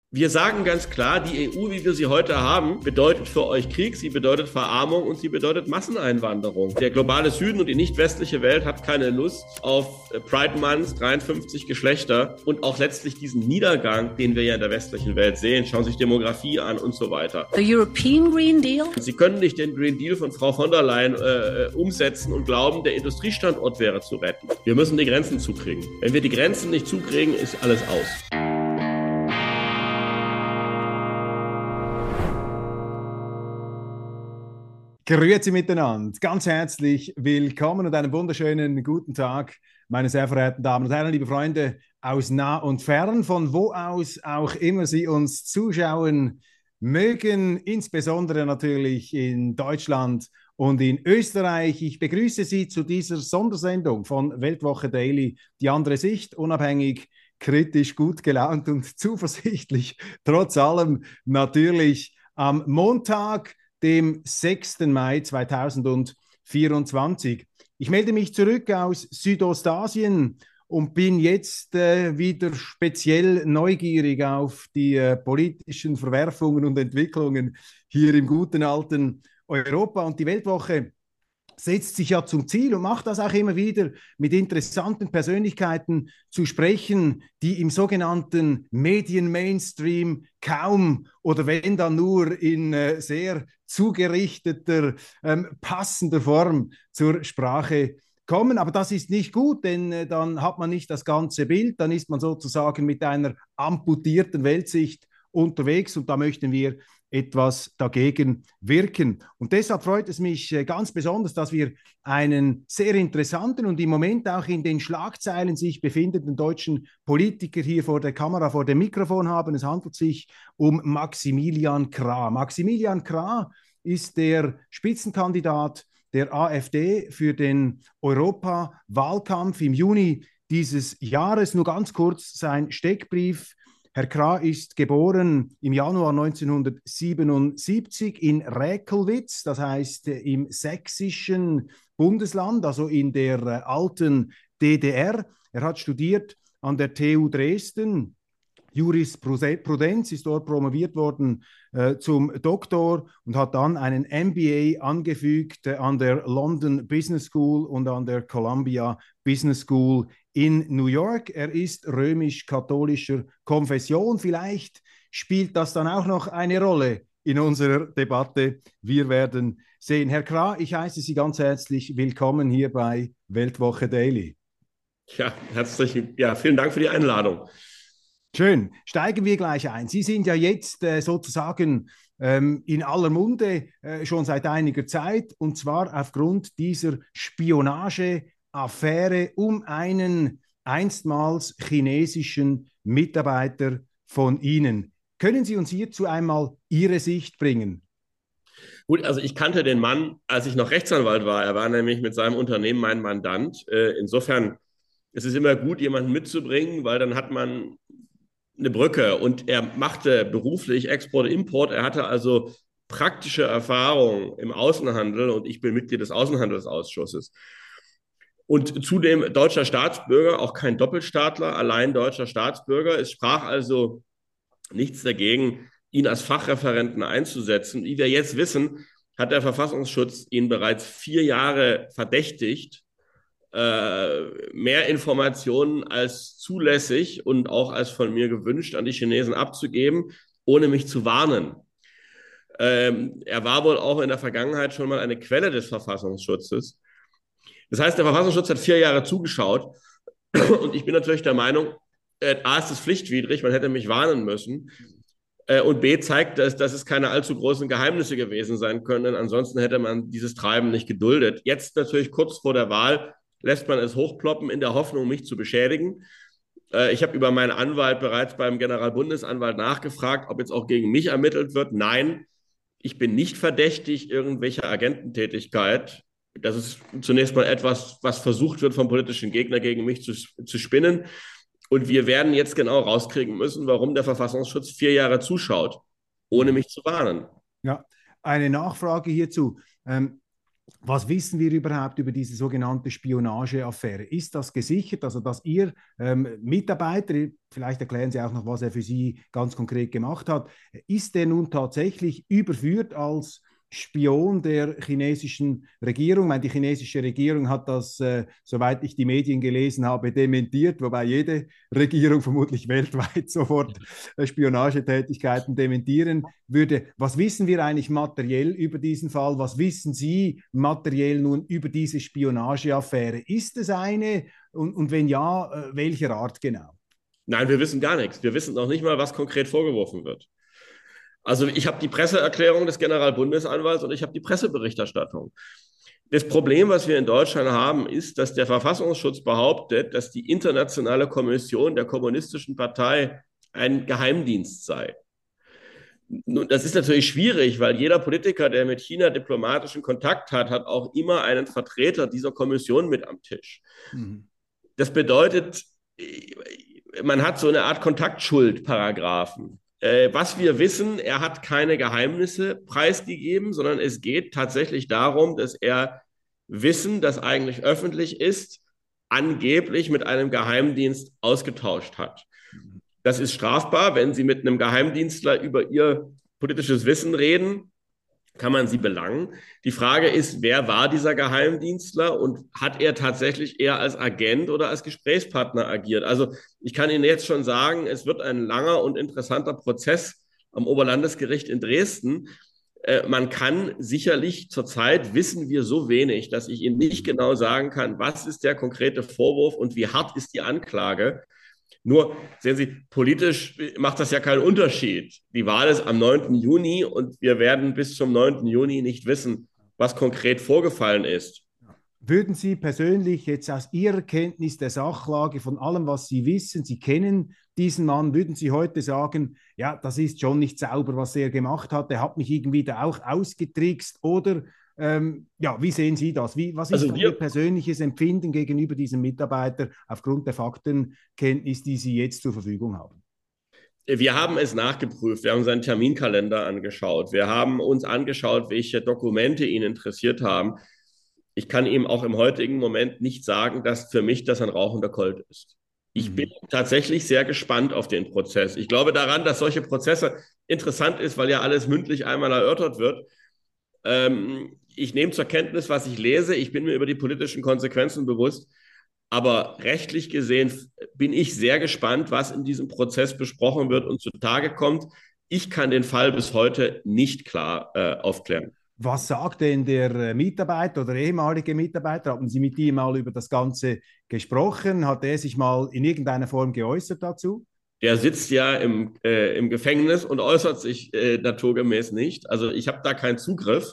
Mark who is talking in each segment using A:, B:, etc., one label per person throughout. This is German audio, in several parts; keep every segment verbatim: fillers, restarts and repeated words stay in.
A: Wir sagen ganz klar, die E U, wie wir sie heute haben, bedeutet für euch Krieg, sie bedeutet Verarmung und sie bedeutet Masseneinwanderung. Der globale Süden und die nicht westliche Welt hat keine Lust auf Pride Month, dreiundfünfzig Geschlechter und auch letztlich diesen Niedergang, den wir ja in der westlichen Welt sehen. Schauen sich Demografie an und so weiter.
B: The European Green Deal?
A: Sie können nicht den Green Deal von Frau von der Leyen äh, umsetzen und glauben, der Industriestandort wäre zu retten. Wir müssen die Grenzen zukriegen. Wenn wir die Grenzen nicht zukriegen, ist alles aus.
C: Grüezi miteinander, ganz herzlich willkommen und einen wunderschönen guten Tag, meine sehr verehrten Damen und Herren, liebe Freunde aus nah und fern, von wo aus auch immer Sie uns zuschauen mögen, insbesondere natürlich in Deutschland und in Österreich. Ich begrüße Sie zu dieser Sondersendung von Weltwoche Daily, die andere Sicht, unabhängig, kritisch, gut gelaunt und zuversichtlich, trotz allem natürlich am Montag, dem sechsten Mai zweitausendvierundzwanzig. Ich melde mich zurück aus Südostasien und bin jetzt äh, wieder speziell neugierig auf die äh, politischen Verwerfungen und Entwicklungen hier im guten alten Europa. Und die Weltwoche setzt sich ja zum Ziel und macht das auch immer wieder, mit interessanten Persönlichkeiten zu sprechen, die im sogenannten Medien-Mainstream kaum oder wenn dann nur in äh, sehr zugerichteter, ähm, passender Form zur Sprache kommen. Aber das ist nicht gut, denn äh, dann hat man nicht das ganze Bild, dann ist man sozusagen mit einer amputierten Weltsicht unterwegs und da möchten wir etwas dagegen wirken. Und deshalb freut es mich ganz besonders, dass wir einen sehr interessanten und im Moment auch in den Schlagzeilen sich befindenden deutschen Politiker hier vor der Kamera, vor dem Mikrofon haben. Es handelt sich um Maximilian Krah. Maximilian Krah ist der Spitzenkandidat der AfD für den Europawahlkampf im Juni dieses Jahres. Nur ganz kurz sein Steckbrief. Herr Krah ist geboren im Januar neunzehnhundertsiebenundsiebzig in Räkelwitz, das heißt im sächsischen Bundesland, also in der äh, alten D D R. Er hat studiert an der T U Dresden, Jurisprudenz, ist dort promoviert worden äh, zum Doktor und hat dann einen M B A angefügt äh, an der London Business School und an der Columbia Business School in New York. Er ist römisch-katholischer Konfession. Vielleicht spielt das dann auch noch eine Rolle in unserer Debatte. Wir werden sehen. Herr Krah, ich heiße Sie ganz herzlich willkommen hier bei Weltwoche Daily.
A: Ja, herzlich, ja, vielen Dank für die Einladung.
C: Schön, steigen wir gleich ein. Sie sind ja jetzt äh, sozusagen ähm, in aller Munde äh, schon seit einiger Zeit und zwar aufgrund dieser Spionage-Affäre um einen einstmals chinesischen Mitarbeiter von Ihnen. Können Sie uns hierzu einmal Ihre Sicht bringen?
A: Gut, also ich kannte den Mann, als ich noch Rechtsanwalt war. Er war nämlich mit seinem Unternehmen mein Mandant. Äh, insofern ist es immer gut, jemanden mitzubringen, weil dann hat man eine Brücke und er machte beruflich Export, Import. Er hatte also praktische Erfahrung im Außenhandel und ich bin Mitglied des Außenhandelsausschusses. Und zudem deutscher Staatsbürger, auch kein Doppelstaatler, allein deutscher Staatsbürger. Es sprach also nichts dagegen, ihn als Fachreferenten einzusetzen. Wie wir jetzt wissen, hat der Verfassungsschutz ihn bereits vier Jahre verdächtigt, mehr Informationen als zulässig und auch als von mir gewünscht an die Chinesen abzugeben, ohne mich zu warnen. Ähm, er war wohl auch in der Vergangenheit schon mal eine Quelle des Verfassungsschutzes. Das heißt, der Verfassungsschutz hat vier Jahre zugeschaut und ich bin natürlich der Meinung, äh, A, ist es pflichtwidrig, man hätte mich warnen müssen äh, und B, zeigt es, dass es keine allzu großen Geheimnisse gewesen sein können. Ansonsten hätte man dieses Treiben nicht geduldet. Jetzt natürlich kurz vor der Wahl lässt man es hochploppen in der Hoffnung, mich zu beschädigen. Äh, ich habe über meinen Anwalt bereits beim Generalbundesanwalt nachgefragt, ob jetzt auch gegen mich ermittelt wird. Nein, ich bin nicht verdächtig irgendwelcher Agententätigkeit. Das ist zunächst mal etwas, was versucht wird vom politischen Gegner gegen mich zu, zu spinnen. Und wir werden jetzt genau rauskriegen müssen, warum der Verfassungsschutz vier Jahre zuschaut, ohne mich zu warnen.
C: Ja, eine Nachfrage hierzu. Ähm, Was wissen wir überhaupt über diese sogenannte Spionageaffäre? Ist das gesichert, also dass Ihr ähm, Mitarbeiter, vielleicht erklären Sie auch noch, was er für Sie ganz konkret gemacht hat, ist der nun tatsächlich überführt als Spion der chinesischen Regierung? Ich meine, die chinesische Regierung hat das, äh, soweit ich die Medien gelesen habe, dementiert, wobei jede Regierung vermutlich weltweit sofort äh, Spionagetätigkeiten dementieren würde. Was wissen wir eigentlich materiell über diesen Fall? Was wissen Sie materiell nun über diese Spionageaffäre? Ist es eine? Und, und wenn ja, äh, welcher Art genau?
A: Nein, wir wissen gar nichts. Wir wissen noch nicht mal, was konkret vorgeworfen wird. Also ich habe die Presseerklärung des Generalbundesanwalts und ich habe die Presseberichterstattung. Das Problem, was wir in Deutschland haben, ist, dass der Verfassungsschutz behauptet, dass die Internationale Kommission der Kommunistischen Partei ein Geheimdienst sei. Nun, das ist natürlich schwierig, weil jeder Politiker, der mit China diplomatischen Kontakt hat, hat auch immer einen Vertreter dieser Kommission mit am Tisch. Mhm. Das bedeutet, man hat so eine Art Kontaktschuld-Paragraphen. Äh, was wir wissen, er hat keine Geheimnisse preisgegeben, sondern es geht tatsächlich darum, dass er Wissen, das eigentlich öffentlich ist, angeblich mit einem Geheimdienst ausgetauscht hat. Das ist strafbar, wenn Sie mit einem Geheimdienstler über Ihr politisches Wissen reden, kann man Sie belangen. Die Frage ist, wer war dieser Geheimdienstler und hat er tatsächlich eher als Agent oder als Gesprächspartner agiert? Also ich kann Ihnen jetzt schon sagen, es wird ein langer und interessanter Prozess am Oberlandesgericht in Dresden. Äh, man kann sicherlich, zurzeit wissen wir so wenig, dass ich Ihnen nicht genau sagen kann, was ist der konkrete Vorwurf und wie hart ist die Anklage. Nur, sehen Sie, politisch macht das ja keinen Unterschied. Die Wahl ist am neunten Juni und wir werden bis zum neunten Juni nicht wissen, was konkret vorgefallen ist.
C: Würden Sie persönlich jetzt aus Ihrer Kenntnis der Sachlage, von allem, was Sie wissen, Sie kennen diesen Mann, würden Sie heute sagen, ja, das ist schon nicht sauber, was er gemacht hat, er hat mich irgendwie da auch ausgetrickst, oder ähm, ja, wie sehen Sie das? Wie, was ist also wir, Ihr persönliches Empfinden gegenüber diesem Mitarbeiter aufgrund der Faktenkenntnis, die Sie jetzt zur Verfügung haben?
A: Wir haben es nachgeprüft, wir haben seinen Terminkalender angeschaut, wir haben uns angeschaut, welche Dokumente ihn interessiert haben. Ich kann ihm auch im heutigen Moment nicht sagen, dass für mich das ein rauchender Colt ist. Ich mhm. bin tatsächlich sehr gespannt auf den Prozess. Ich glaube daran, dass solche Prozesse interessant ist, weil ja alles mündlich einmal erörtert wird. Ähm, ich nehme zur Kenntnis, was ich lese. Ich bin mir über die politischen Konsequenzen bewusst. Aber rechtlich gesehen bin ich sehr gespannt, was in diesem Prozess besprochen wird und zutage kommt. Ich kann den Fall bis heute nicht klar äh, aufklären.
C: Was sagt denn der Mitarbeiter oder ehemalige Mitarbeiter? Haben Sie mit ihm mal über das Ganze gesprochen? Hat er sich mal in irgendeiner Form geäußert dazu?
A: Der sitzt ja im, äh, im Gefängnis und äußert sich äh, naturgemäß nicht. Also ich habe da keinen Zugriff.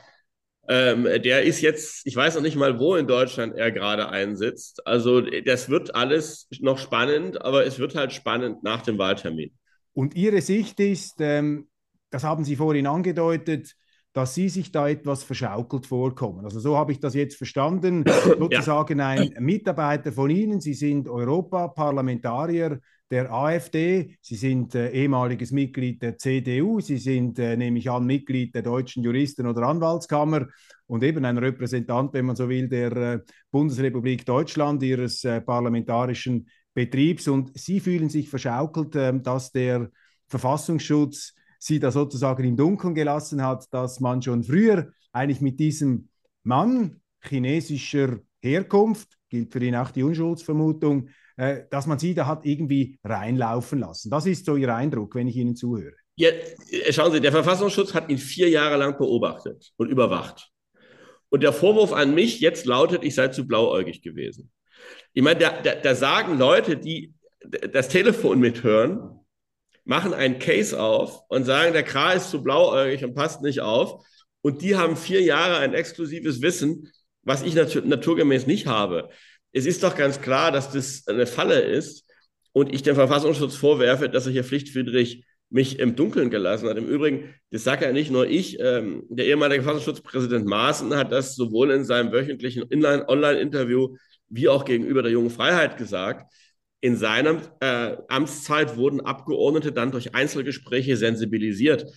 A: Ähm, der ist jetzt, ich weiß noch nicht mal, wo in Deutschland er gerade einsitzt. Also das wird alles noch spannend, aber es wird halt spannend nach dem Wahltermin.
C: Und Ihre Sicht ist, ähm, das haben Sie vorhin angedeutet, dass Sie sich da etwas verschaukelt vorkommen. Also so habe ich das jetzt verstanden. Sozusagen ja. Ein Mitarbeiter von Ihnen, Sie sind Europaparlamentarier der AfD, Sie sind äh, ehemaliges Mitglied der C D U, Sie sind, äh, nehme ich an, Mitglied der Deutschen Juristen- oder Anwaltskammer und eben ein Repräsentant, wenn man so will, der äh, Bundesrepublik Deutschland, Ihres äh, parlamentarischen Betriebs. Und Sie fühlen sich verschaukelt, äh, dass der Verfassungsschutz Sie da sozusagen im Dunkeln gelassen hat, dass man schon früher eigentlich mit diesem Mann chinesischer Herkunft, gilt für ihn auch die Unschuldsvermutung, äh, dass man sie da hat irgendwie reinlaufen lassen. Das ist so Ihr Eindruck, wenn ich Ihnen zuhöre.
A: Ja, schauen Sie, der Verfassungsschutz hat ihn vier Jahre lang beobachtet und überwacht. Und der Vorwurf an mich jetzt lautet, ich sei zu blauäugig gewesen. Ich meine, da, da, da sagen Leute, die das Telefon mithören, machen einen Case auf und sagen, der Kra ist zu blauäugig und passt nicht auf. Und die haben vier Jahre ein exklusives Wissen, was ich nat- naturgemäß nicht habe. Es ist doch ganz klar, dass das eine Falle ist und ich dem Verfassungsschutz vorwerfe, dass er hier pflichtwidrig mich im Dunkeln gelassen hat. Im Übrigen, das sagt ja nicht nur ich, ähm, der ehemalige Verfassungsschutzpräsident Maaßen hat das sowohl in seinem wöchentlichen Online-Interview wie auch gegenüber der Jungen Freiheit gesagt. In seiner äh, Amtszeit wurden Abgeordnete dann durch Einzelgespräche sensibilisiert.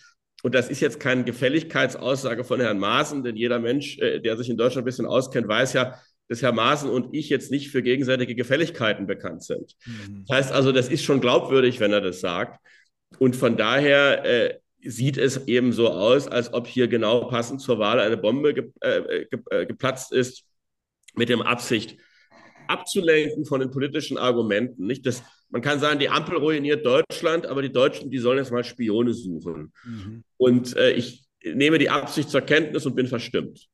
A: und das ist jetzt keine Gefälligkeitsaussage von Herrn Maaßen, denn jeder Mensch, äh, der sich in Deutschland ein bisschen auskennt, weiß ja, dass Herr Maaßen und ich jetzt nicht für gegenseitige Gefälligkeiten bekannt sind.
C: Mhm.
A: Das heißt also, das ist schon glaubwürdig, wenn er das sagt. Und von daher äh, sieht es eben so aus, als ob hier genau passend zur Wahl eine Bombe ge äh, ge äh, geplatzt ist, mit der Absicht abzulenken von den politischen Argumenten. Nicht? Das, man kann sagen, die Ampel ruiniert Deutschland, aber die Deutschen, die sollen jetzt mal Spione suchen.
C: Mhm.
A: Und äh, ich nehme die Absicht zur Kenntnis und bin verstimmt.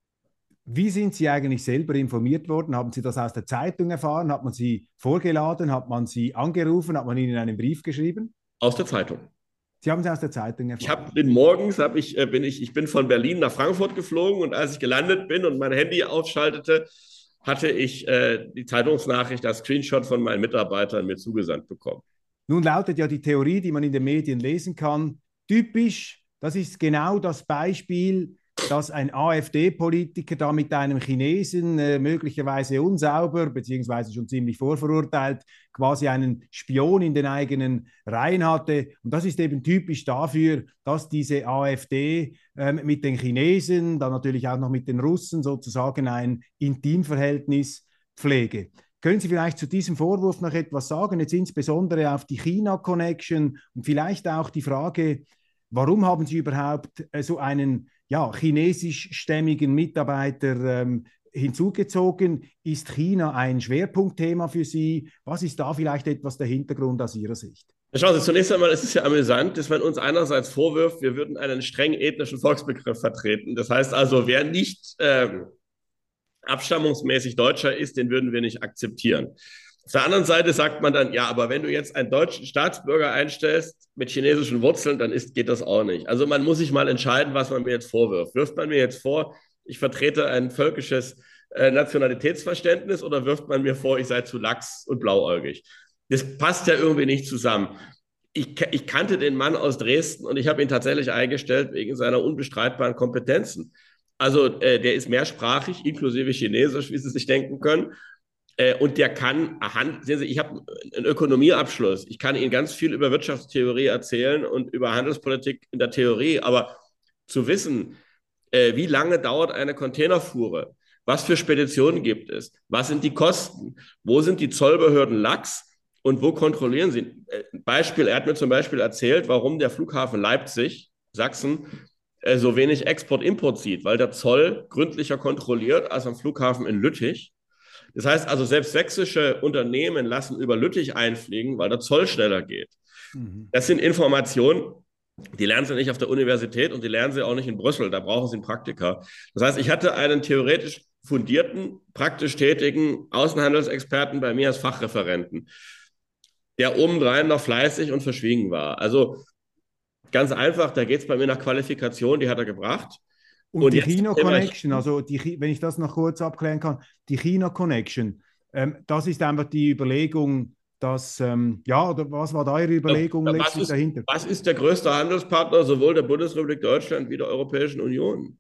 C: Wie sind Sie eigentlich selber informiert worden? Haben Sie das aus der Zeitung erfahren? Hat man Sie vorgeladen? Hat man Sie angerufen? Hat man Ihnen einen Brief geschrieben?
A: Aus der Zeitung.
C: Sie haben es aus der Zeitung
A: Ich
C: erfahren.
A: habe bin morgens hab ich, äh, bin ich, ich bin von Berlin nach Frankfurt geflogen und als ich gelandet bin und mein Handy aufschaltete, hatte ich äh, die Zeitungsnachricht als Screenshot von meinen Mitarbeitern mir zugesandt bekommen.
C: Nun lautet ja die Theorie, die man in den Medien lesen kann, typisch, das ist genau das Beispiel, dass ein AfD-Politiker da mit einem Chinesen äh, möglicherweise unsauber, beziehungsweise schon ziemlich vorverurteilt, quasi einen Spion in den eigenen Reihen hatte. Und das ist eben typisch dafür, dass diese AfD äh, mit den Chinesen, dann natürlich auch noch mit den Russen sozusagen ein Intimverhältnis pflege. Können Sie vielleicht zu diesem Vorwurf noch etwas sagen, jetzt insbesondere auf die China-Connection und vielleicht auch die Frage, warum haben Sie überhaupt äh, so einen ja, chinesischstämmigen Mitarbeiter ähm, hinzugezogen? Ist China ein Schwerpunktthema für Sie? Was ist da vielleicht etwas der Hintergrund aus Ihrer Sicht?
A: Schauen Sie, zunächst einmal ist es ja amüsant, dass man uns einerseits vorwirft, wir würden einen streng ethnischen Volksbegriff vertreten. Das heißt also, wer nicht ähm, abstammungsmäßig Deutscher ist, den würden wir nicht akzeptieren. Auf der anderen Seite sagt man dann, ja, aber wenn du jetzt einen deutschen Staatsbürger einstellst mit chinesischen Wurzeln, dann ist, geht das auch nicht. Also man muss sich mal entscheiden, was man mir jetzt vorwirft. Wirft man mir jetzt vor, ich vertrete ein völkisches äh, Nationalitätsverständnis oder wirft man mir vor, ich sei zu lax und blauäugig? Das passt ja irgendwie nicht zusammen. Ich, ich kannte den Mann aus Dresden und ich habe ihn tatsächlich eingestellt wegen seiner unbestreitbaren Kompetenzen. Also äh, der ist mehrsprachig, inklusive Chinesisch, wie Sie sich denken können. Äh, und der kann, sehen Sie, ich habe einen Ökonomieabschluss. Ich kann Ihnen ganz viel über Wirtschaftstheorie erzählen und über Handelspolitik in der Theorie. Aber zu wissen, äh, wie lange dauert eine Containerfuhre, was für Speditionen gibt es, was sind die Kosten, wo sind die Zollbehörden lax und wo kontrollieren sie? Äh, Beispiel, er hat mir zum Beispiel erzählt, warum der Flughafen Leipzig, Sachsen, so wenig Export-Import sieht, weil der Zoll gründlicher kontrolliert als am Flughafen in Lüttich. Das heißt also, selbst sächsische Unternehmen lassen über Lüttich einfliegen, weil der Zoll schneller geht. Mhm. Das sind Informationen, die lernen sie nicht auf der Universität und die lernen sie auch nicht in Brüssel, da brauchen sie einen Praktiker. Das heißt, ich hatte einen theoretisch fundierten, praktisch tätigen Außenhandelsexperten bei mir als Fachreferenten, der obendrein noch fleißig und verschwiegen war. Also ganz einfach, da geht es bei mir nach Qualifikation, die hat er gebracht.
C: Und, und die China-Connection, also die, wenn ich das noch kurz abklären kann, die China-Connection, ähm, das ist einfach die Überlegung, dass, ähm, ja, oder was war da Ihre Überlegung
A: ja,
C: letztlich
A: ist,
C: dahinter?
A: Was ist der größte Handelspartner sowohl der Bundesrepublik Deutschland wie der Europäischen Union?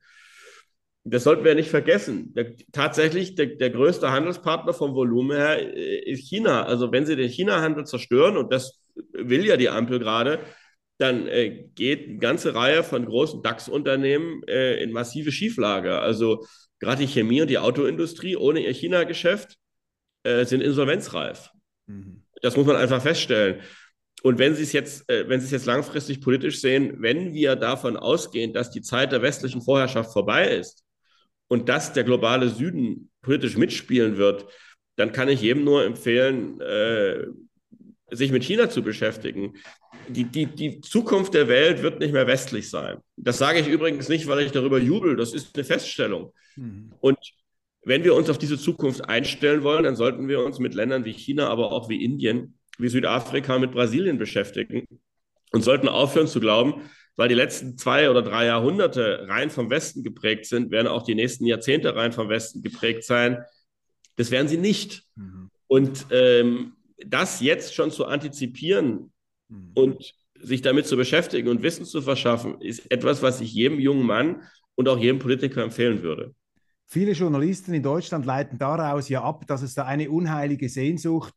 A: Das sollten wir nicht vergessen. Der, tatsächlich, der, der größte Handelspartner vom Volumen her ist China. Also wenn Sie den China-Handel zerstören, und das will ja die Ampel gerade, dann äh, geht eine ganze Reihe von großen DAX-Unternehmen äh, in massive Schieflage. Also gerade die Chemie und die Autoindustrie ohne ihr China-Geschäft äh, sind insolvenzreif. Mhm. Das muss man einfach feststellen. Und wenn Sie es jetzt, äh, wenn Sie es jetzt langfristig politisch sehen, wenn wir davon ausgehen, dass die Zeit der westlichen Vorherrschaft vorbei ist und dass der globale Süden politisch mitspielen wird, dann kann ich jedem nur empfehlen, äh, sich mit China zu beschäftigen. Die, die, die Zukunft der Welt wird nicht mehr westlich sein. Das sage ich übrigens nicht, weil ich darüber jubel. Das ist eine Feststellung. Mhm. Und wenn wir uns auf diese Zukunft einstellen wollen, dann sollten wir uns mit Ländern wie China, aber auch wie Indien, wie Südafrika, mit Brasilien beschäftigen und sollten aufhören zu glauben, weil die letzten zwei oder drei Jahrhunderte rein vom Westen geprägt sind, werden auch die nächsten Jahrzehnte rein vom Westen geprägt sein. Das werden sie nicht. Mhm. Und ähm, das jetzt schon zu antizipieren und sich damit zu beschäftigen und Wissen zu verschaffen, ist etwas, was ich jedem jungen Mann und auch jedem Politiker empfehlen würde.
C: Viele Journalisten in Deutschland leiten daraus ja ab, dass es da eine unheilige Sehnsucht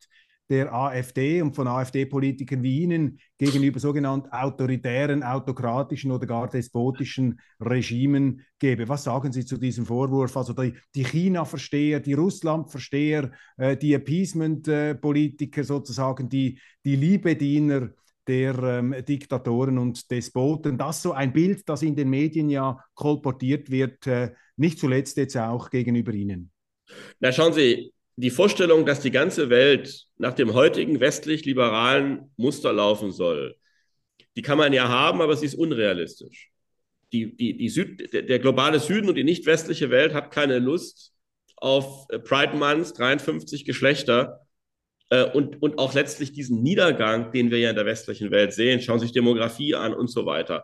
C: der AfD und von AfD-Politikern wie Ihnen gegenüber sogenannten autoritären, autokratischen oder gar despotischen Regimen gäbe. Was sagen Sie zu diesem Vorwurf? Also die, die China-Versteher, die Russland-Versteher, äh, die Appeasement-Politiker sozusagen, die, die Liebediener der ähm, Diktatoren und Despoten. Das ist so ein Bild, das in den Medien ja kolportiert wird, äh, nicht zuletzt jetzt auch gegenüber Ihnen.
A: Na, schauen Sie, die Vorstellung, dass die ganze Welt nach dem heutigen westlich-liberalen Muster laufen soll, die kann man ja haben, aber sie ist unrealistisch. Die, die, die Süd, der, der globale Süden und die nicht westliche Welt hat keine Lust auf Pride Month, dreiundfünfzig Geschlechter äh, und, und auch letztlich diesen Niedergang, den wir ja in der westlichen Welt sehen. Schauen Sie sich Demografie an und so weiter.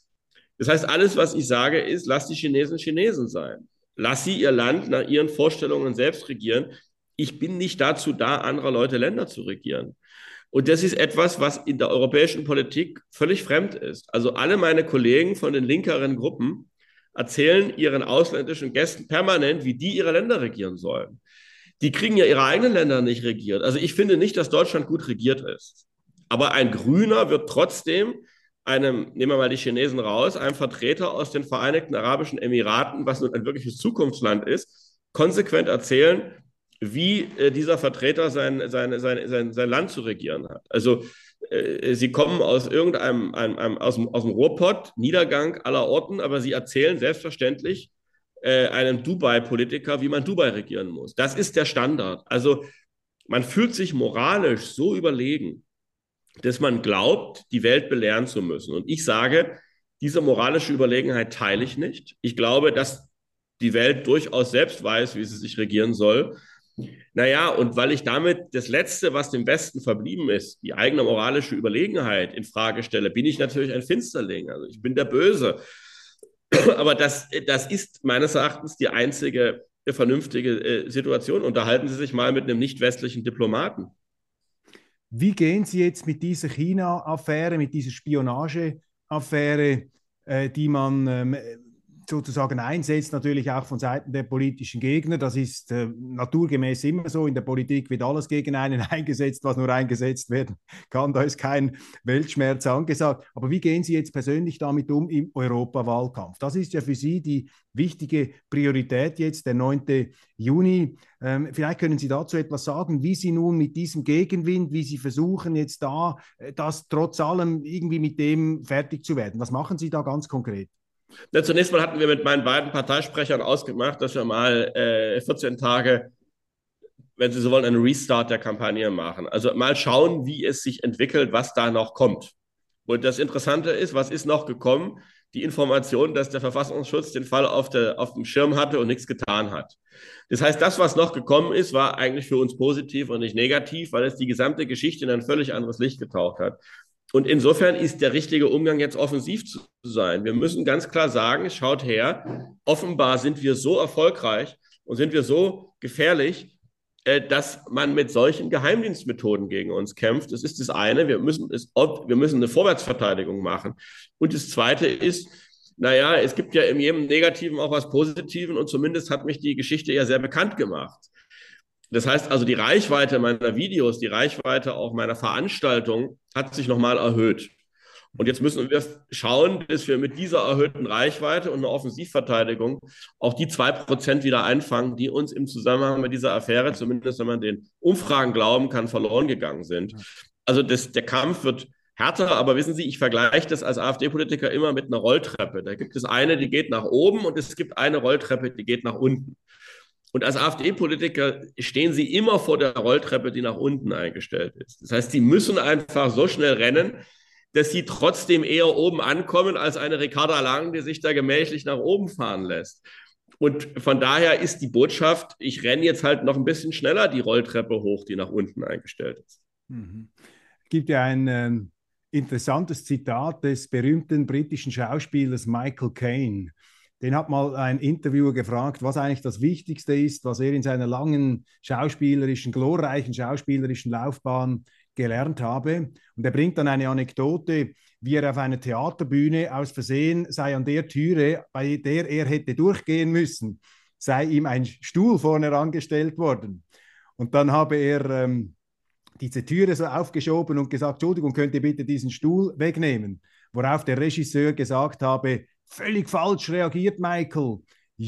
A: Das heißt, alles, was ich sage, ist, lass die Chinesen Chinesen sein. Lass sie ihr Land nach ihren Vorstellungen selbst regieren. Ich bin nicht dazu da, andere Leute Länder zu regieren. Und das ist etwas, was in der europäischen Politik völlig fremd ist. Also alle meine Kollegen von den linkeren Gruppen erzählen ihren ausländischen Gästen permanent, wie die ihre Länder regieren sollen. Die kriegen ja ihre eigenen Länder nicht regiert. Also ich finde nicht, dass Deutschland gut regiert ist. Aber ein Grüner wird trotzdem einem, nehmen wir mal die Chinesen raus, einem Vertreter aus den Vereinigten Arabischen Emiraten, was nun ein wirkliches Zukunftsland ist, konsequent erzählen, wie äh, dieser Vertreter sein, sein, sein, sein, sein Land zu regieren hat. Also äh, sie kommen aus irgendeinem einem, einem, aus, dem, aus dem Ruhrpott, Niedergang aller Orten, aber sie erzählen selbstverständlich äh, einem Dubai-Politiker, wie man Dubai regieren muss. Das ist der Standard. Also man fühlt sich moralisch so überlegen, dass man glaubt, die Welt belehren zu müssen. Und ich sage, diese moralische Überlegenheit teile ich nicht. Ich glaube, dass die Welt durchaus selbst weiß, wie sie sich regieren soll. Naja, und weil ich damit das Letzte, was dem Westen verblieben ist, die eigene moralische Überlegenheit in Frage stelle, bin ich natürlich ein Finsterling. Also ich bin der Böse. Aber das, das ist meines Erachtens die einzige vernünftige äh, Situation. Unterhalten Sie sich mal mit einem nicht westlichen Diplomaten.
C: Wie gehen Sie jetzt mit dieser China-Affäre, mit dieser Spionage-Affäre, äh, die man ähm, sozusagen einsetzt, natürlich auch von Seiten der politischen Gegner? Das ist äh, naturgemäß immer so. In der Politik wird alles gegen einen eingesetzt, was nur eingesetzt werden kann. Da ist kein Weltschmerz angesagt. Aber wie gehen Sie jetzt persönlich damit um im Europawahlkampf? Das ist ja für Sie die wichtige Priorität jetzt, der neunte Juni. Ähm, vielleicht können Sie dazu etwas sagen, wie Sie nun mit diesem Gegenwind, wie Sie versuchen jetzt da, das trotz allem irgendwie mit dem fertig zu werden. Was machen Sie da ganz konkret?
A: Na, zunächst mal hatten wir mit meinen beiden Parteisprechern ausgemacht, dass wir mal äh, vierzehn Tage, wenn Sie so wollen, einen Restart der Kampagne machen. Also mal schauen, wie es sich entwickelt, was da noch kommt. Und das Interessante ist, was ist noch gekommen? Die Information, dass der Verfassungsschutz den Fall auf, der, auf dem Schirm hatte und nichts getan hat. Das heißt, das, was noch gekommen ist, war eigentlich für uns positiv und nicht negativ, weil es die gesamte Geschichte in ein völlig anderes Licht getaucht hat. Und insofern ist der richtige Umgang jetzt offensiv zu sein. Wir müssen ganz klar sagen, schaut her, offenbar sind wir so erfolgreich und sind wir so gefährlich, dass man mit solchen Geheimdienstmethoden gegen uns kämpft. Das ist das eine. Wir müssen, es, wir müssen eine Vorwärtsverteidigung machen. Und das zweite ist, naja, es gibt ja in jedem Negativen auch was Positiven und zumindest hat mich die Geschichte ja sehr bekannt gemacht. Das heißt also, die Reichweite meiner Videos, die Reichweite auch meiner Veranstaltung hat sich nochmal erhöht. Und jetzt müssen wir schauen, dass wir mit dieser erhöhten Reichweite und einer Offensivverteidigung auch die zwei Prozent wieder einfangen, die uns im Zusammenhang mit dieser Affäre, zumindest wenn man den Umfragen glauben kann, verloren gegangen sind. Also das, der Kampf wird härter, aber wissen Sie, ich vergleiche das als AfD-Politiker immer mit einer Rolltreppe. Da gibt es eine, die geht nach oben und es gibt eine Rolltreppe, die geht nach unten. Und als AfD-Politiker stehen sie immer vor der Rolltreppe, die nach unten eingestellt ist. Das heißt, sie müssen einfach so schnell rennen, dass sie trotzdem eher oben ankommen als eine Ricarda Lang, die sich da gemächlich nach oben fahren lässt. Und von daher ist die Botschaft, ich renne jetzt halt noch ein bisschen schneller die Rolltreppe hoch, die nach unten eingestellt ist.
C: Mhm. Es gibt ja ein äh, interessantes Zitat des berühmten britischen Schauspielers Michael Caine. Den hat mal ein Interviewer gefragt, was eigentlich das Wichtigste ist, was er in seiner langen schauspielerischen, glorreichen schauspielerischen Laufbahn gelernt habe. Und er bringt dann eine Anekdote, wie er auf einer Theaterbühne aus Versehen sei an der Türe, bei der er hätte durchgehen müssen, sei ihm ein Stuhl vorne rangestellt worden. Und dann habe er ähm, diese Türe so aufgeschoben und gesagt, Entschuldigung, könnt ihr bitte diesen Stuhl wegnehmen? Worauf der Regisseur gesagt habe, völlig falsch reagiert, Michael.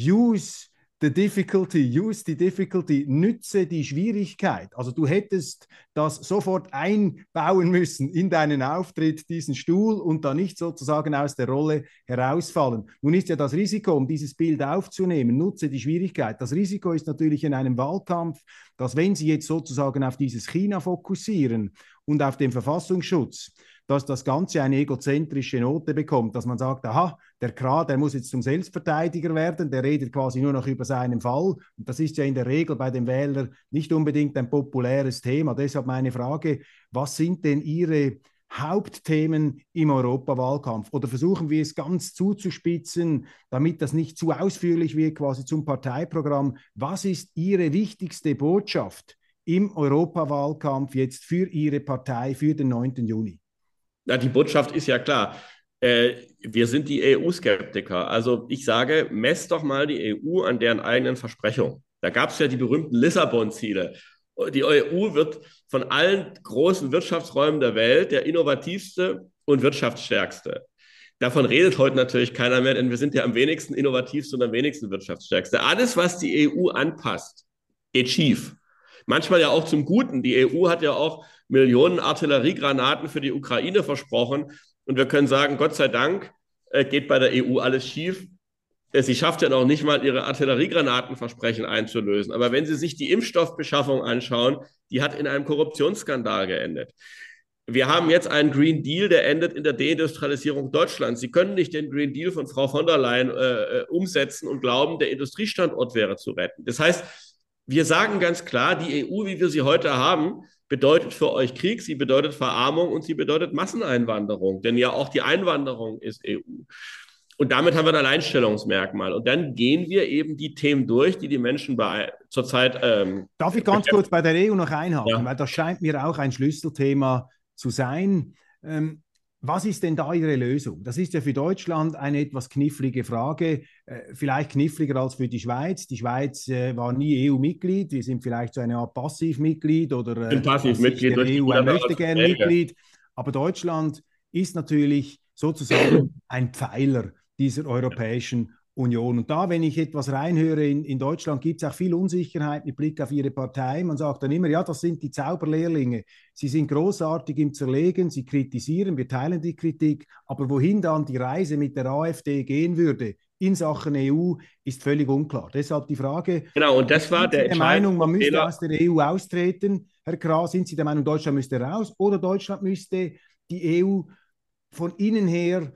C: Use the difficulty, use the difficulty, nütze die Schwierigkeit. Also du hättest das sofort einbauen müssen in deinen Auftritt, diesen Stuhl, und da nicht sozusagen aus der Rolle herausfallen. Nun ist ja das Risiko, um dieses Bild aufzunehmen, nutze die Schwierigkeit. Das Risiko ist natürlich in einem Wahlkampf, dass wenn Sie jetzt sozusagen auf dieses China fokussieren und auf den Verfassungsschutz, dass das Ganze eine egozentrische Note bekommt, dass man sagt, aha, der Krah, der muss jetzt zum Selbstverteidiger werden, der redet quasi nur noch über seinen Fall. Und das ist ja in der Regel bei den Wählern nicht unbedingt ein populäres Thema. Deshalb meine Frage, was sind denn Ihre Hauptthemen im Europawahlkampf? Oder versuchen wir es ganz zuzuspitzen, damit das nicht zu ausführlich wird, quasi zum Parteiprogramm. Was ist Ihre wichtigste Botschaft im Europawahlkampf jetzt für Ihre Partei für den neunten Juni?
A: Na, die Botschaft ist ja klar. Äh, wir sind die E U-Skeptiker. Also ich sage, messt doch mal die E U an deren eigenen Versprechungen. Da gab es ja die berühmten Lissabon-Ziele. Die E U wird von allen großen Wirtschaftsräumen der Welt der innovativste und wirtschaftsstärkste. Davon redet heute natürlich keiner mehr, denn wir sind ja am wenigsten innovativste und am wenigsten wirtschaftsstärkste. Alles, was die E U anpasst, geht schief. Manchmal ja auch zum Guten. Die E U hat ja auch Millionen Artilleriegranaten für die Ukraine versprochen. Und wir können sagen, Gott sei Dank äh, geht bei der E U alles schief. Äh, sie schafft ja noch nicht mal, ihre Artilleriegranatenversprechen einzulösen. Aber wenn Sie sich die Impfstoffbeschaffung anschauen, die hat in einem Korruptionsskandal geendet. Wir haben jetzt einen Green Deal, der endet in der Deindustrialisierung Deutschlands. Sie können nicht den Green Deal von Frau von der Leyen äh, umsetzen und glauben, der Industriestandort wäre zu retten. Das heißt, wir sagen ganz klar, die E U, wie wir sie heute haben, bedeutet für euch Krieg, sie bedeutet Verarmung und sie bedeutet Masseneinwanderung. Denn ja auch die Einwanderung ist E U. Und damit haben wir ein Alleinstellungsmerkmal. Und dann gehen wir eben die Themen durch, die die Menschen bei, zurzeit... Ähm,
C: Darf ich ganz kurz bei der E U noch einhaken?
A: Ja.
C: Weil das scheint mir auch ein Schlüsselthema zu sein. Ähm, Was ist denn da Ihre Lösung? Das ist ja für Deutschland eine etwas knifflige Frage, äh, vielleicht kniffliger als für die Schweiz. Die Schweiz äh, war nie E U-Mitglied, wir sind vielleicht so eine Art Passivmitglied oder äh,
A: Passivmitglied
C: der E U ein Möchtegern-Mitglied. Aber Deutschland ist natürlich sozusagen ein Pfeiler dieser Europäischen Union. Und da, wenn ich etwas reinhöre, in, in Deutschland gibt es auch viel Unsicherheit mit Blick auf Ihre Partei. Man sagt dann immer, ja, das sind die Zauberlehrlinge. Sie sind großartig im Zerlegen, sie kritisieren, wir teilen die Kritik. Aber wohin dann die Reise mit der AfD gehen würde in Sachen E U, ist völlig unklar. Deshalb die Frage,
A: genau, und das war
C: sind Sie
A: der
C: der Meinung, man müsste
A: Fehler.
C: aus der E U austreten, Herr Krah? Sind Sie der Meinung, Deutschland müsste raus oder Deutschland müsste die E U von innen her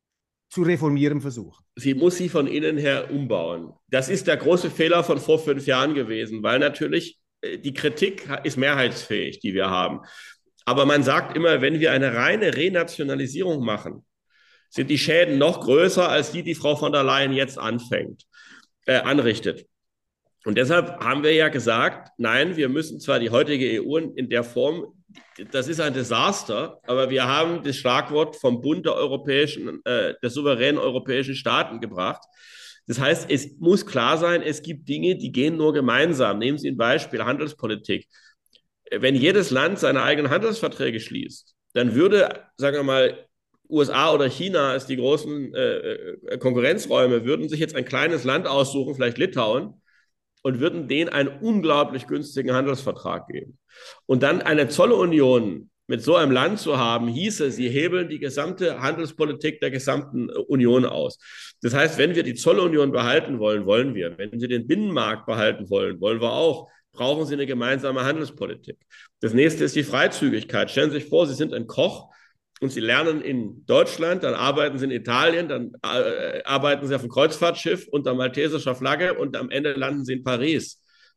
C: zu reformieren versuchen?
A: Sie muss sie von innen her umbauen. Das ist der große Fehler von vor fünf Jahren gewesen, weil natürlich äh, die Kritik ist mehrheitsfähig, die wir haben. Aber man sagt immer, wenn wir eine reine Renationalisierung machen, sind die Schäden noch größer als die, die Frau von der Leyen jetzt anfängt, äh, anrichtet. Und deshalb haben wir ja gesagt, nein, wir müssen zwar die heutige E U in der Form, das ist ein Desaster, aber wir haben das Schlagwort vom Bund der europäischen, äh, der souveränen europäischen Staaten gebracht. Das heißt, es muss klar sein, es gibt Dinge, die gehen nur gemeinsam. Nehmen Sie ein Beispiel, Handelspolitik. Wenn jedes Land seine eigenen Handelsverträge schließt, dann würde, sagen wir mal, U S A oder China als die großen äh, Konkurrenzräume, würden sich jetzt ein kleines Land aussuchen, vielleicht Litauen, und würden denen einen unglaublich günstigen Handelsvertrag geben. Und dann eine Zollunion mit so einem Land zu haben, hieße, sie hebeln die gesamte Handelspolitik der gesamten Union aus. Das heißt, wenn wir die Zollunion behalten wollen, wollen wir. Wenn sie den Binnenmarkt behalten wollen, wollen wir auch. Brauchen sie eine gemeinsame Handelspolitik. Das nächste ist die Freizügigkeit. Stellen Sie sich vor, Sie sind ein Koch und Sie lernen in Deutschland, dann arbeiten Sie in Italien, dann äh, arbeiten Sie auf einem Kreuzfahrtschiff unter maltesischer Flagge und am Ende landen Sie in Paris.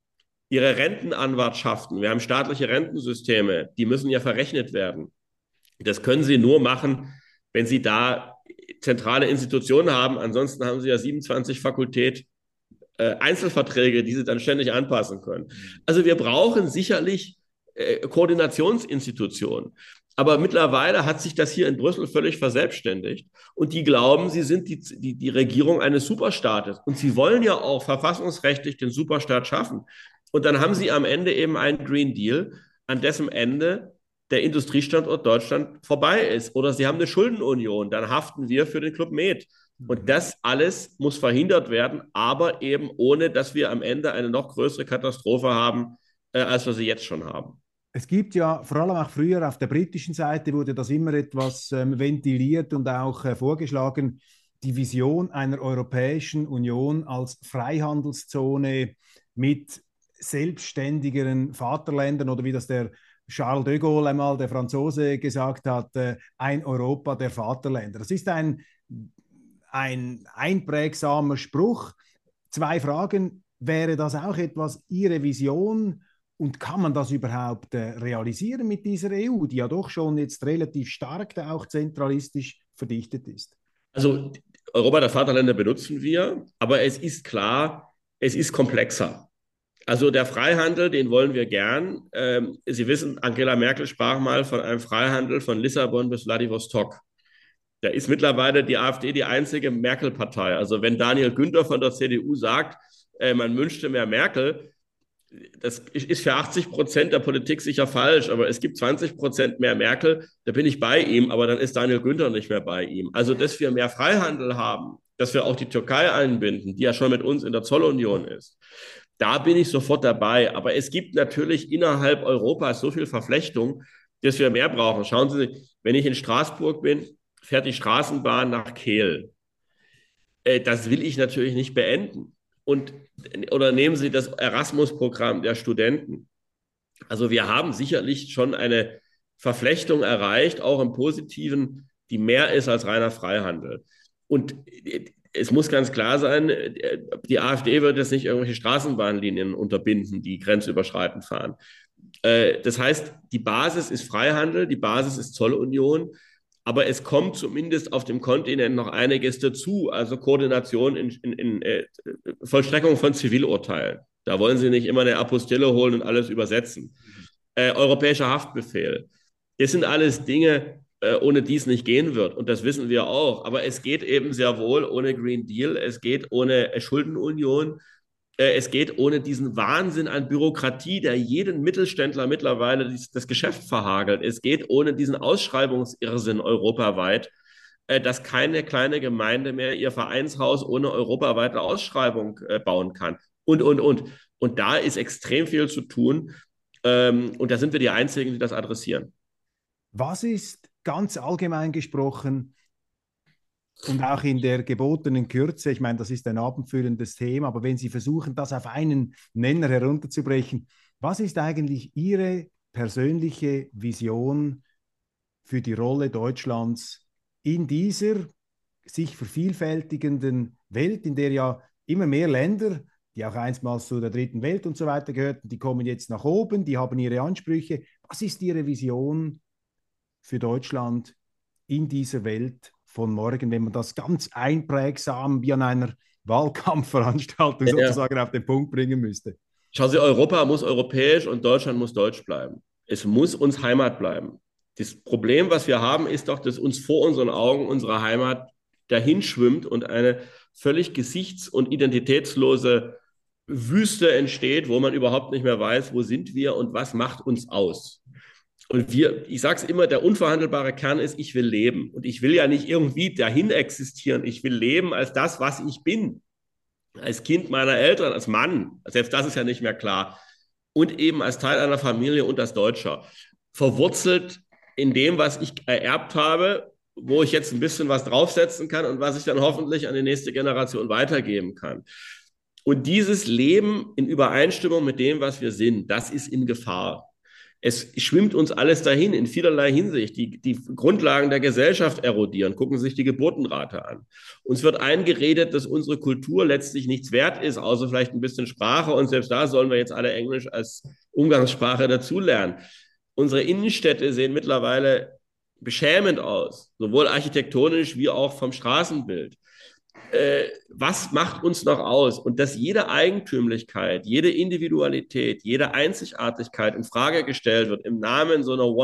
A: Ihre Rentenanwartschaften, wir haben staatliche Rentensysteme, die müssen ja verrechnet werden. Das können Sie nur machen, wenn Sie da zentrale Institutionen haben. Ansonsten haben Sie ja siebenundzwanzig Fakultät äh, Einzelverträge, die Sie dann ständig anpassen können. Also wir brauchen sicherlich äh, Koordinationsinstitutionen. Aber mittlerweile hat sich das hier in Brüssel völlig verselbstständigt. Und die glauben, sie sind die, die, die Regierung eines Superstaates. Und sie wollen ja auch verfassungsrechtlich den Superstaat schaffen. Und dann haben sie am Ende eben einen Green Deal, an dessen Ende der Industriestandort Deutschland vorbei ist. Oder sie haben eine Schuldenunion, dann haften wir für den Club Med. Und das alles muss verhindert werden, aber eben ohne, dass wir am Ende eine noch größere Katastrophe haben, äh, als wir sie jetzt schon haben.
C: Es gibt ja, vor allem auch früher auf der britischen Seite wurde das immer etwas ähm, ventiliert und auch äh, vorgeschlagen, die Vision einer Europäischen Union als Freihandelszone mit selbstständigeren Vaterländern oder wie das der Charles de Gaulle einmal, der Franzose, gesagt hat, äh, ein Europa der Vaterländer. Das ist ein, ein einprägsamer Spruch. Zwei Fragen. Wäre das auch etwas Ihre Vision? Und kann man das überhaupt äh, realisieren mit dieser E U, die ja doch schon jetzt relativ stark da auch zentralistisch verdichtet ist?
A: Also Europa der Vaterländer benutzen wir, aber es ist klar, es ist komplexer. Also der Freihandel, den wollen wir gern. Ähm, Sie wissen, Angela Merkel sprach mal von einem Freihandel von Lissabon bis Vladivostok. Da ist mittlerweile die AfD die einzige Merkel-Partei. Also wenn Daniel Günther von der C D U sagt, äh, man wünschte mehr Merkel, das ist für achtzig Prozent der Politik sicher falsch, aber es gibt zwanzig Prozent mehr Merkel, da bin ich bei ihm, aber dann ist Daniel Günther nicht mehr bei ihm. Also, dass wir mehr Freihandel haben, dass wir auch die Türkei einbinden, die ja schon mit uns in der Zollunion ist, da bin ich sofort dabei. Aber es gibt natürlich innerhalb Europas so viel Verflechtung, dass wir mehr brauchen. Schauen Sie, wenn ich in Straßburg bin, fährt die Straßenbahn nach Kehl. Äh, das will ich natürlich nicht beenden. Und, oder nehmen Sie das Erasmus-Programm der Studenten. Also wir haben sicherlich schon eine Verflechtung erreicht, auch im Positiven, die mehr ist als reiner Freihandel. Und es muss ganz klar sein, die AfD wird jetzt nicht irgendwelche Straßenbahnlinien unterbinden, die grenzüberschreitend fahren. Das heißt, die Basis ist Freihandel, die Basis ist Zollunion. Aber es kommt zumindest auf dem Kontinent noch einiges dazu, also Koordination in, in, in äh, Vollstreckung von Zivilurteilen. Da wollen Sie nicht immer eine Apostille holen und alles übersetzen. Äh, europäischer Haftbefehl. Das sind alles Dinge, äh, ohne die es nicht gehen wird. Und das wissen wir auch. Aber es geht eben sehr wohl ohne Green Deal. Es geht ohne Schuldenunion. Es geht ohne diesen Wahnsinn an Bürokratie, der jeden Mittelständler mittlerweile das Geschäft verhagelt. Es geht ohne diesen Ausschreibungsirrsinn europaweit, dass keine kleine Gemeinde mehr ihr Vereinshaus ohne europaweite Ausschreibung bauen kann. Und, und, und. Und da ist extrem viel zu tun. Und da sind wir die Einzigen, die das adressieren.
C: Was ist ganz allgemein gesprochen und auch in der gebotenen Kürze, ich meine, das ist ein abendfüllendes Thema, aber wenn Sie versuchen, das auf einen Nenner herunterzubrechen, was ist eigentlich Ihre persönliche Vision für die Rolle Deutschlands in dieser sich vervielfältigenden Welt, in der ja immer mehr Länder, die auch einstmals zu der dritten Welt und so weiter gehörten, die kommen jetzt nach oben, die haben ihre Ansprüche. Was ist Ihre Vision für Deutschland in dieser Welt von morgen, wenn man das ganz einprägsam wie an einer Wahlkampfveranstaltung
A: Ja.
C: sozusagen auf den Punkt bringen müsste?
A: Schauen Sie, Europa muss europäisch und Deutschland muss deutsch bleiben. Es muss uns Heimat bleiben. Das Problem, was wir haben, ist doch, dass uns vor unseren Augen unsere Heimat dahinschwimmt und eine völlig gesichts- und identitätslose Wüste entsteht, wo man überhaupt nicht mehr weiß, wo sind wir und was macht uns aus. Und wir, ich sage es immer, der unverhandelbare Kern ist, ich will leben. Und ich will ja nicht irgendwie dahin existieren. Ich will leben als das, was ich bin. Als Kind meiner Eltern, als Mann. Selbst das ist ja nicht mehr klar. Und eben als Teil einer Familie und als Deutscher. Verwurzelt in dem, was ich ererbt habe, wo ich jetzt ein bisschen was draufsetzen kann und was ich dann hoffentlich an die nächste Generation weitergeben kann. Und dieses Leben in Übereinstimmung mit dem, was wir sind, das ist in Gefahr. Es schwimmt uns alles dahin in vielerlei Hinsicht. Die, die Grundlagen der Gesellschaft erodieren. Gucken Sie sich die Geburtenrate an. Uns wird eingeredet, dass unsere Kultur letztlich nichts wert ist, außer vielleicht ein bisschen Sprache. Und selbst da sollen wir jetzt alle Englisch als Umgangssprache dazulernen. Unsere Innenstädte sehen mittlerweile beschämend aus, sowohl architektonisch wie auch vom Straßenbild. Äh, was macht uns noch aus? Und dass jede Eigentümlichkeit, jede Individualität, jede Einzigartigkeit in Frage gestellt wird im Namen so einer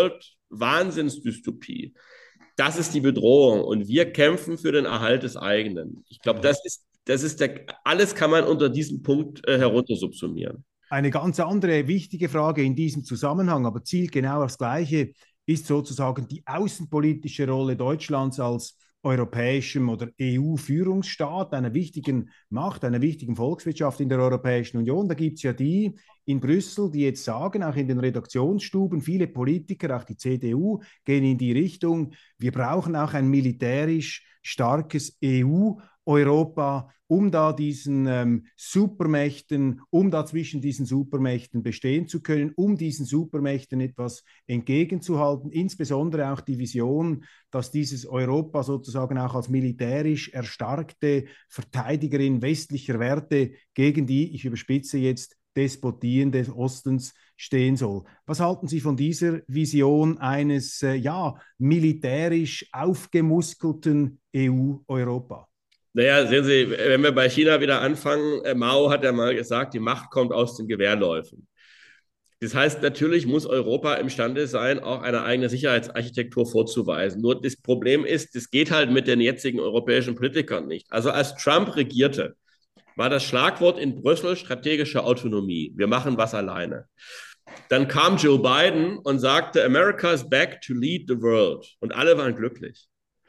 A: One-World-Wahnsinnsdystopie, das ist die Bedrohung. Und wir kämpfen für den Erhalt des eigenen. Ich glaube, das ist, das ist der, alles kann man unter diesem Punkt äh, heruntersubsumieren.
C: Eine ganz andere wichtige Frage in diesem Zusammenhang, aber zielt genau aufs Gleiche, ist sozusagen die außenpolitische Rolle Deutschlands als europäischem oder E U-Führungsstaat, einer wichtigen Macht, einer wichtigen Volkswirtschaft in der Europäischen Union. Da gibt es ja die in Brüssel, die jetzt sagen, auch in den Redaktionsstuben, viele Politiker, auch die C D U, gehen in die Richtung, wir brauchen auch ein militärisch starkes E U-Europa, um da diesen ähm, Supermächten, um da zwischen diesen Supermächten bestehen zu können, um diesen Supermächten etwas entgegenzuhalten, insbesondere auch die Vision, dass dieses Europa sozusagen auch als militärisch erstarkte Verteidigerin westlicher Werte gegen die, ich überspitze jetzt, Despotien des Ostens stehen soll. Was halten Sie von dieser Vision eines äh, ja, militärisch aufgemuskelten E U-Europa?
A: Naja, sehen Sie, wenn wir bei China wieder anfangen, äh, Mao hat ja mal gesagt, die Macht kommt aus den Gewehrläufen. Das heißt, natürlich muss Europa imstande sein, auch eine eigene Sicherheitsarchitektur vorzuweisen. Nur das Problem ist, das geht halt mit den jetzigen europäischen Politikern nicht. Also als Trump regierte, war das Schlagwort in Brüssel strategische Autonomie. Wir machen was alleine. Dann kam Joe Biden und sagte, America is back to lead the world. Und alle waren glücklich.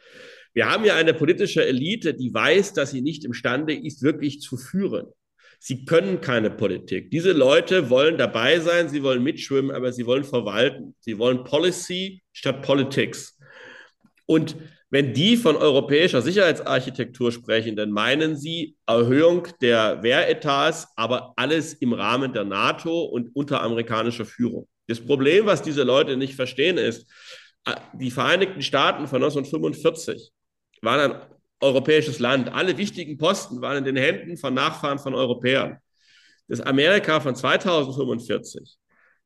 A: Wir haben ja eine politische Elite, die weiß, dass sie nicht imstande ist, wirklich zu führen. Sie können keine Politik. Diese Leute wollen dabei sein, sie wollen mitschwimmen, aber sie wollen verwalten. Sie wollen Policy statt Politics. Und wenn die von europäischer Sicherheitsarchitektur sprechen, dann meinen sie Erhöhung der Wehretats, aber alles im Rahmen der NATO und unter amerikanischer Führung. Das Problem, was diese Leute nicht verstehen, ist, die Vereinigten Staaten von neunzehnhundertfünfundvierzig waren ein europäisches Land. Alle wichtigen Posten waren in den Händen von Nachfahren von Europäern. Das Amerika von zweitausendfünfundvierzig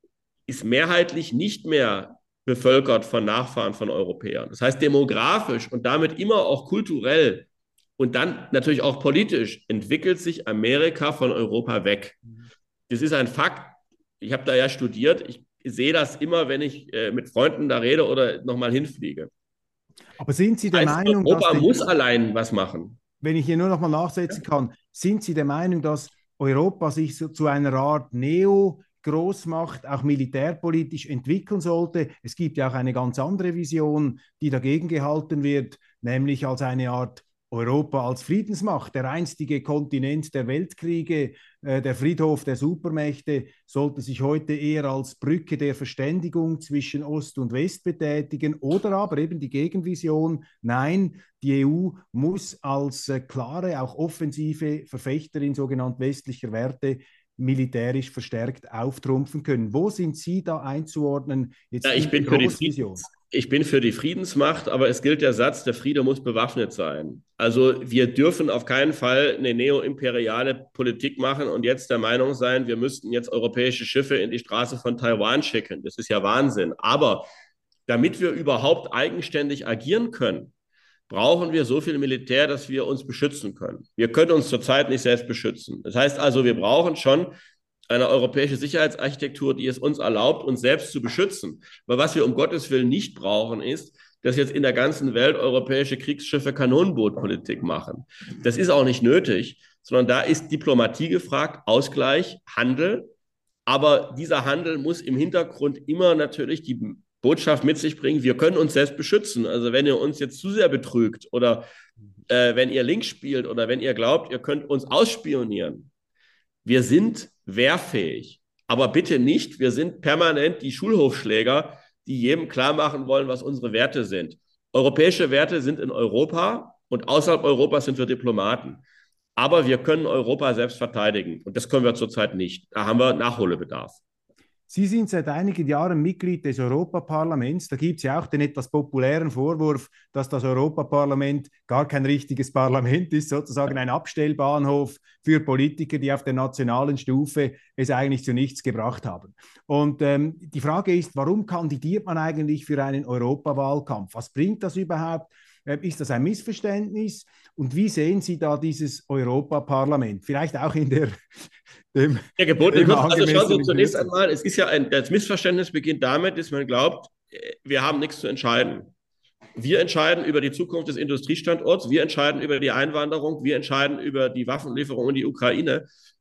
A: ist mehrheitlich nicht mehr bevölkert von Nachfahren von Europäern. Das heißt, demografisch und damit immer auch kulturell und dann natürlich auch politisch entwickelt sich Amerika von Europa weg. Das ist ein Fakt. Ich habe da ja studiert. Ich sehe das immer, wenn ich äh, mit Freunden da rede oder nochmal hinfliege.
C: Aber sind Sie der
A: Also
C: Meinung,
A: Europa
C: dass...
A: muss allein was machen.
C: Wenn ich hier nur noch mal nachsetzen kann, sind Sie der Meinung, dass Europa sich so zu einer Art Neo- Großmacht auch militärpolitisch entwickeln sollte? Es gibt ja auch eine ganz andere Vision, die dagegen gehalten wird, nämlich als eine Art Europa als Friedensmacht, der einstige Kontinent der Weltkriege, äh, der Friedhof der Supermächte, sollte sich heute eher als Brücke der Verständigung zwischen Ost und West betätigen oder aber eben die Gegenvision, nein, die E U muss als äh, klare, auch offensive Verfechterin sogenannt westlicher Werte militärisch verstärkt auftrumpfen können. Wo sind Sie da einzuordnen jetzt
A: ja,
C: in
A: ich bin
C: die
A: für die
C: Großvision?
A: Friedens, ich bin für die Friedensmacht, aber es gilt der Satz, der Friede muss bewaffnet sein. Also wir dürfen auf keinen Fall eine neoimperiale Politik machen und jetzt der Meinung sein, wir müssten jetzt europäische Schiffe in die Straße von Taiwan schicken. Das ist ja Wahnsinn. Aber damit wir überhaupt eigenständig agieren können, brauchen wir so viel Militär, dass wir uns beschützen können. Wir können uns zurzeit nicht selbst beschützen. Das heißt also, wir brauchen schon eine europäische Sicherheitsarchitektur, die es uns erlaubt, uns selbst zu beschützen. Aber was wir um Gottes Willen nicht brauchen, ist, dass jetzt in der ganzen Welt europäische Kriegsschiffe Kanonenbootpolitik machen. Das ist auch nicht nötig, sondern da ist Diplomatie gefragt, Ausgleich, Handel. Aber dieser Handel muss im Hintergrund immer natürlich die Botschaft mit sich bringen, wir können uns selbst beschützen. Also wenn ihr uns jetzt zu sehr betrügt oder äh, wenn ihr links spielt oder wenn ihr glaubt, ihr könnt uns ausspionieren, wir sind wehrfähig. Aber bitte nicht, wir sind permanent die Schulhofschläger, die jedem klar machen wollen, was unsere Werte sind. Europäische Werte sind in Europa und außerhalb Europas sind wir Diplomaten. Aber wir können Europa selbst verteidigen und das können wir zurzeit nicht. Da haben wir Nachholbedarf.
C: Sie sind seit einigen Jahren Mitglied des Europaparlaments. Da gibt es ja auch den etwas populären Vorwurf, dass das Europaparlament gar kein richtiges Parlament ist, sozusagen ein Abstellbahnhof für Politiker, die auf der nationalen Stufe es eigentlich zu nichts gebracht haben. Und ähm, die Frage ist, warum kandidiert man eigentlich für einen Europawahlkampf? Was bringt das überhaupt? Ist das ein Missverständnis? Und wie sehen Sie da dieses Europaparlament? Vielleicht auch in der dem,
A: ja, geboten.
C: dem
A: Also schauen Sie zunächst
C: Kürzel.
A: einmal, es ist ja ein, das Missverständnis beginnt damit, dass man glaubt, wir haben nichts zu entscheiden. Wir entscheiden über die Zukunft des Industriestandorts, wir entscheiden über die Einwanderung, wir entscheiden über die Waffenlieferung in die Ukraine.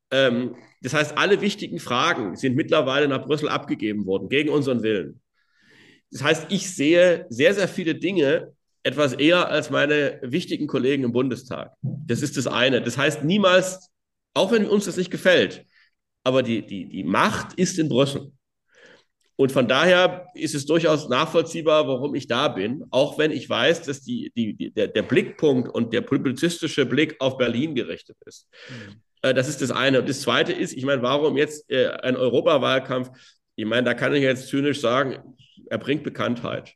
A: Ähm, das heißt, alle wichtigen Fragen sind mittlerweile nach Brüssel abgegeben worden, gegen unseren Willen. Das heißt, ich sehe sehr, sehr viele Dinge etwas eher als meine wichtigen Kollegen im Bundestag. Das ist das eine. Das heißt, niemals, auch wenn uns das nicht gefällt, aber die, die, die Macht ist in Brüssel. Und von daher ist es durchaus nachvollziehbar, warum ich da bin, auch wenn ich weiß, dass die, die, die, der, der Blickpunkt und der publizistische Blick auf Berlin gerichtet ist. Mhm. Das ist das eine. Und das zweite ist, ich meine, warum jetzt äh, ein Europawahlkampf? Ich meine, da kann ich jetzt zynisch sagen, er bringt Bekanntheit.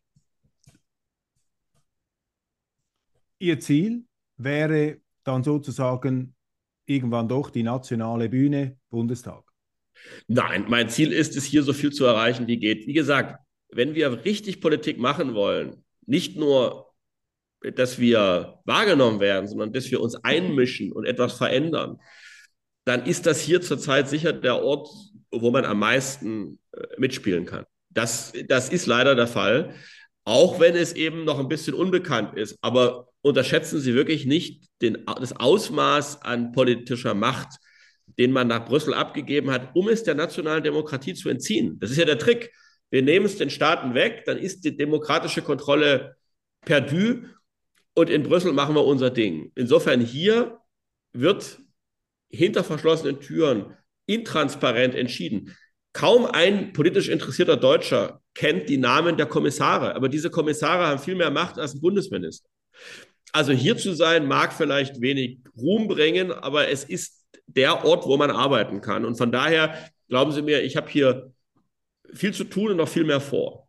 C: Ihr Ziel wäre dann sozusagen irgendwann doch die nationale Bühne, Bundestag?
A: Nein, mein Ziel ist es, hier so viel zu erreichen, wie geht. Wie gesagt, wenn wir richtig Politik machen wollen, nicht nur, dass wir wahrgenommen werden, sondern dass wir uns einmischen und etwas verändern, dann ist das hier zurzeit sicher der Ort, wo man am meisten mitspielen kann. Das, das ist leider der Fall, auch wenn es eben noch ein bisschen unbekannt ist. Aber unterschätzen Sie wirklich nicht den, das Ausmaß an politischer Macht, den man nach Brüssel abgegeben hat, um es der nationalen Demokratie zu entziehen. Das ist ja der Trick. Wir nehmen es den Staaten weg, dann ist die demokratische Kontrolle perdu und in Brüssel machen wir unser Ding. Insofern hier wird hinter verschlossenen Türen intransparent entschieden. Kaum ein politisch interessierter Deutscher kennt die Namen der Kommissare, aber diese Kommissare haben viel mehr Macht als ein Bundesminister. Also hier zu sein mag vielleicht wenig Ruhm bringen, aber es ist der Ort, wo man arbeiten kann. Und von daher, glauben Sie mir, ich habe hier viel zu tun und noch viel mehr vor.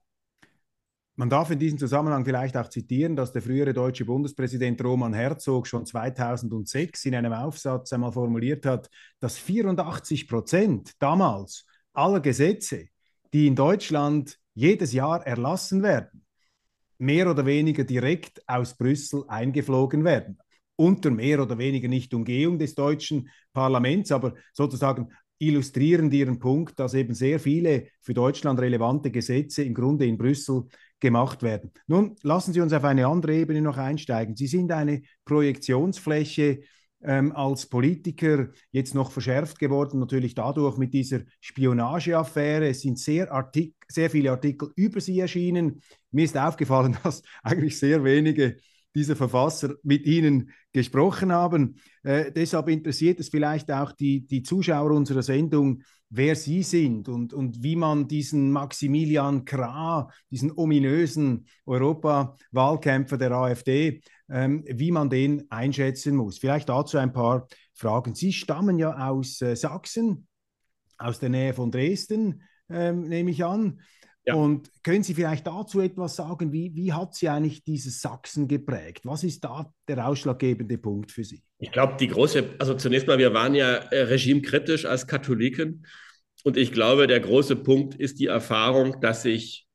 C: Man darf in diesem Zusammenhang vielleicht auch zitieren, dass der frühere deutsche Bundespräsident Roman Herzog schon zweitausendsechs in einem Aufsatz einmal formuliert hat, dass vierundachtzig Prozent damals aller Gesetze, die in Deutschland jedes Jahr erlassen werden, mehr oder weniger direkt aus Brüssel eingeflogen werden. Unter mehr oder weniger Nichtumgehung des deutschen Parlaments, aber sozusagen illustrierend ihren Punkt, dass eben sehr viele für Deutschland relevante Gesetze im Grunde in Brüssel gemacht werden. Nun lassen Sie uns auf eine andere Ebene noch einsteigen. Sie sind eine Projektionsfläche ähm, als Politiker, jetzt noch verschärft geworden, natürlich dadurch mit dieser Spionageaffäre. Es sind sehr, Artik- sehr viele Artikel über Sie erschienen. Mir ist aufgefallen, dass eigentlich sehr wenige dieser Verfasser mit Ihnen gesprochen haben. Äh, deshalb interessiert es vielleicht auch die, die Zuschauer unserer Sendung, wer Sie sind und, und wie man diesen Maximilian Krah, diesen ominösen Europawahlkämpfer der AfD, ähm, wie man den einschätzen muss. Vielleicht dazu ein paar Fragen. Sie stammen ja aus äh, Sachsen, aus der Nähe von Dresden, ähm, nehme ich an. Ja. Und können Sie vielleicht dazu etwas sagen, wie, wie hat Sie eigentlich dieses Sachsen geprägt? Was ist da der ausschlaggebende Punkt für Sie?
A: Ich glaube, die große, also zunächst mal, wir waren ja äh, regimekritisch als Katholiken und ich glaube, der große Punkt ist die Erfahrung, dass sich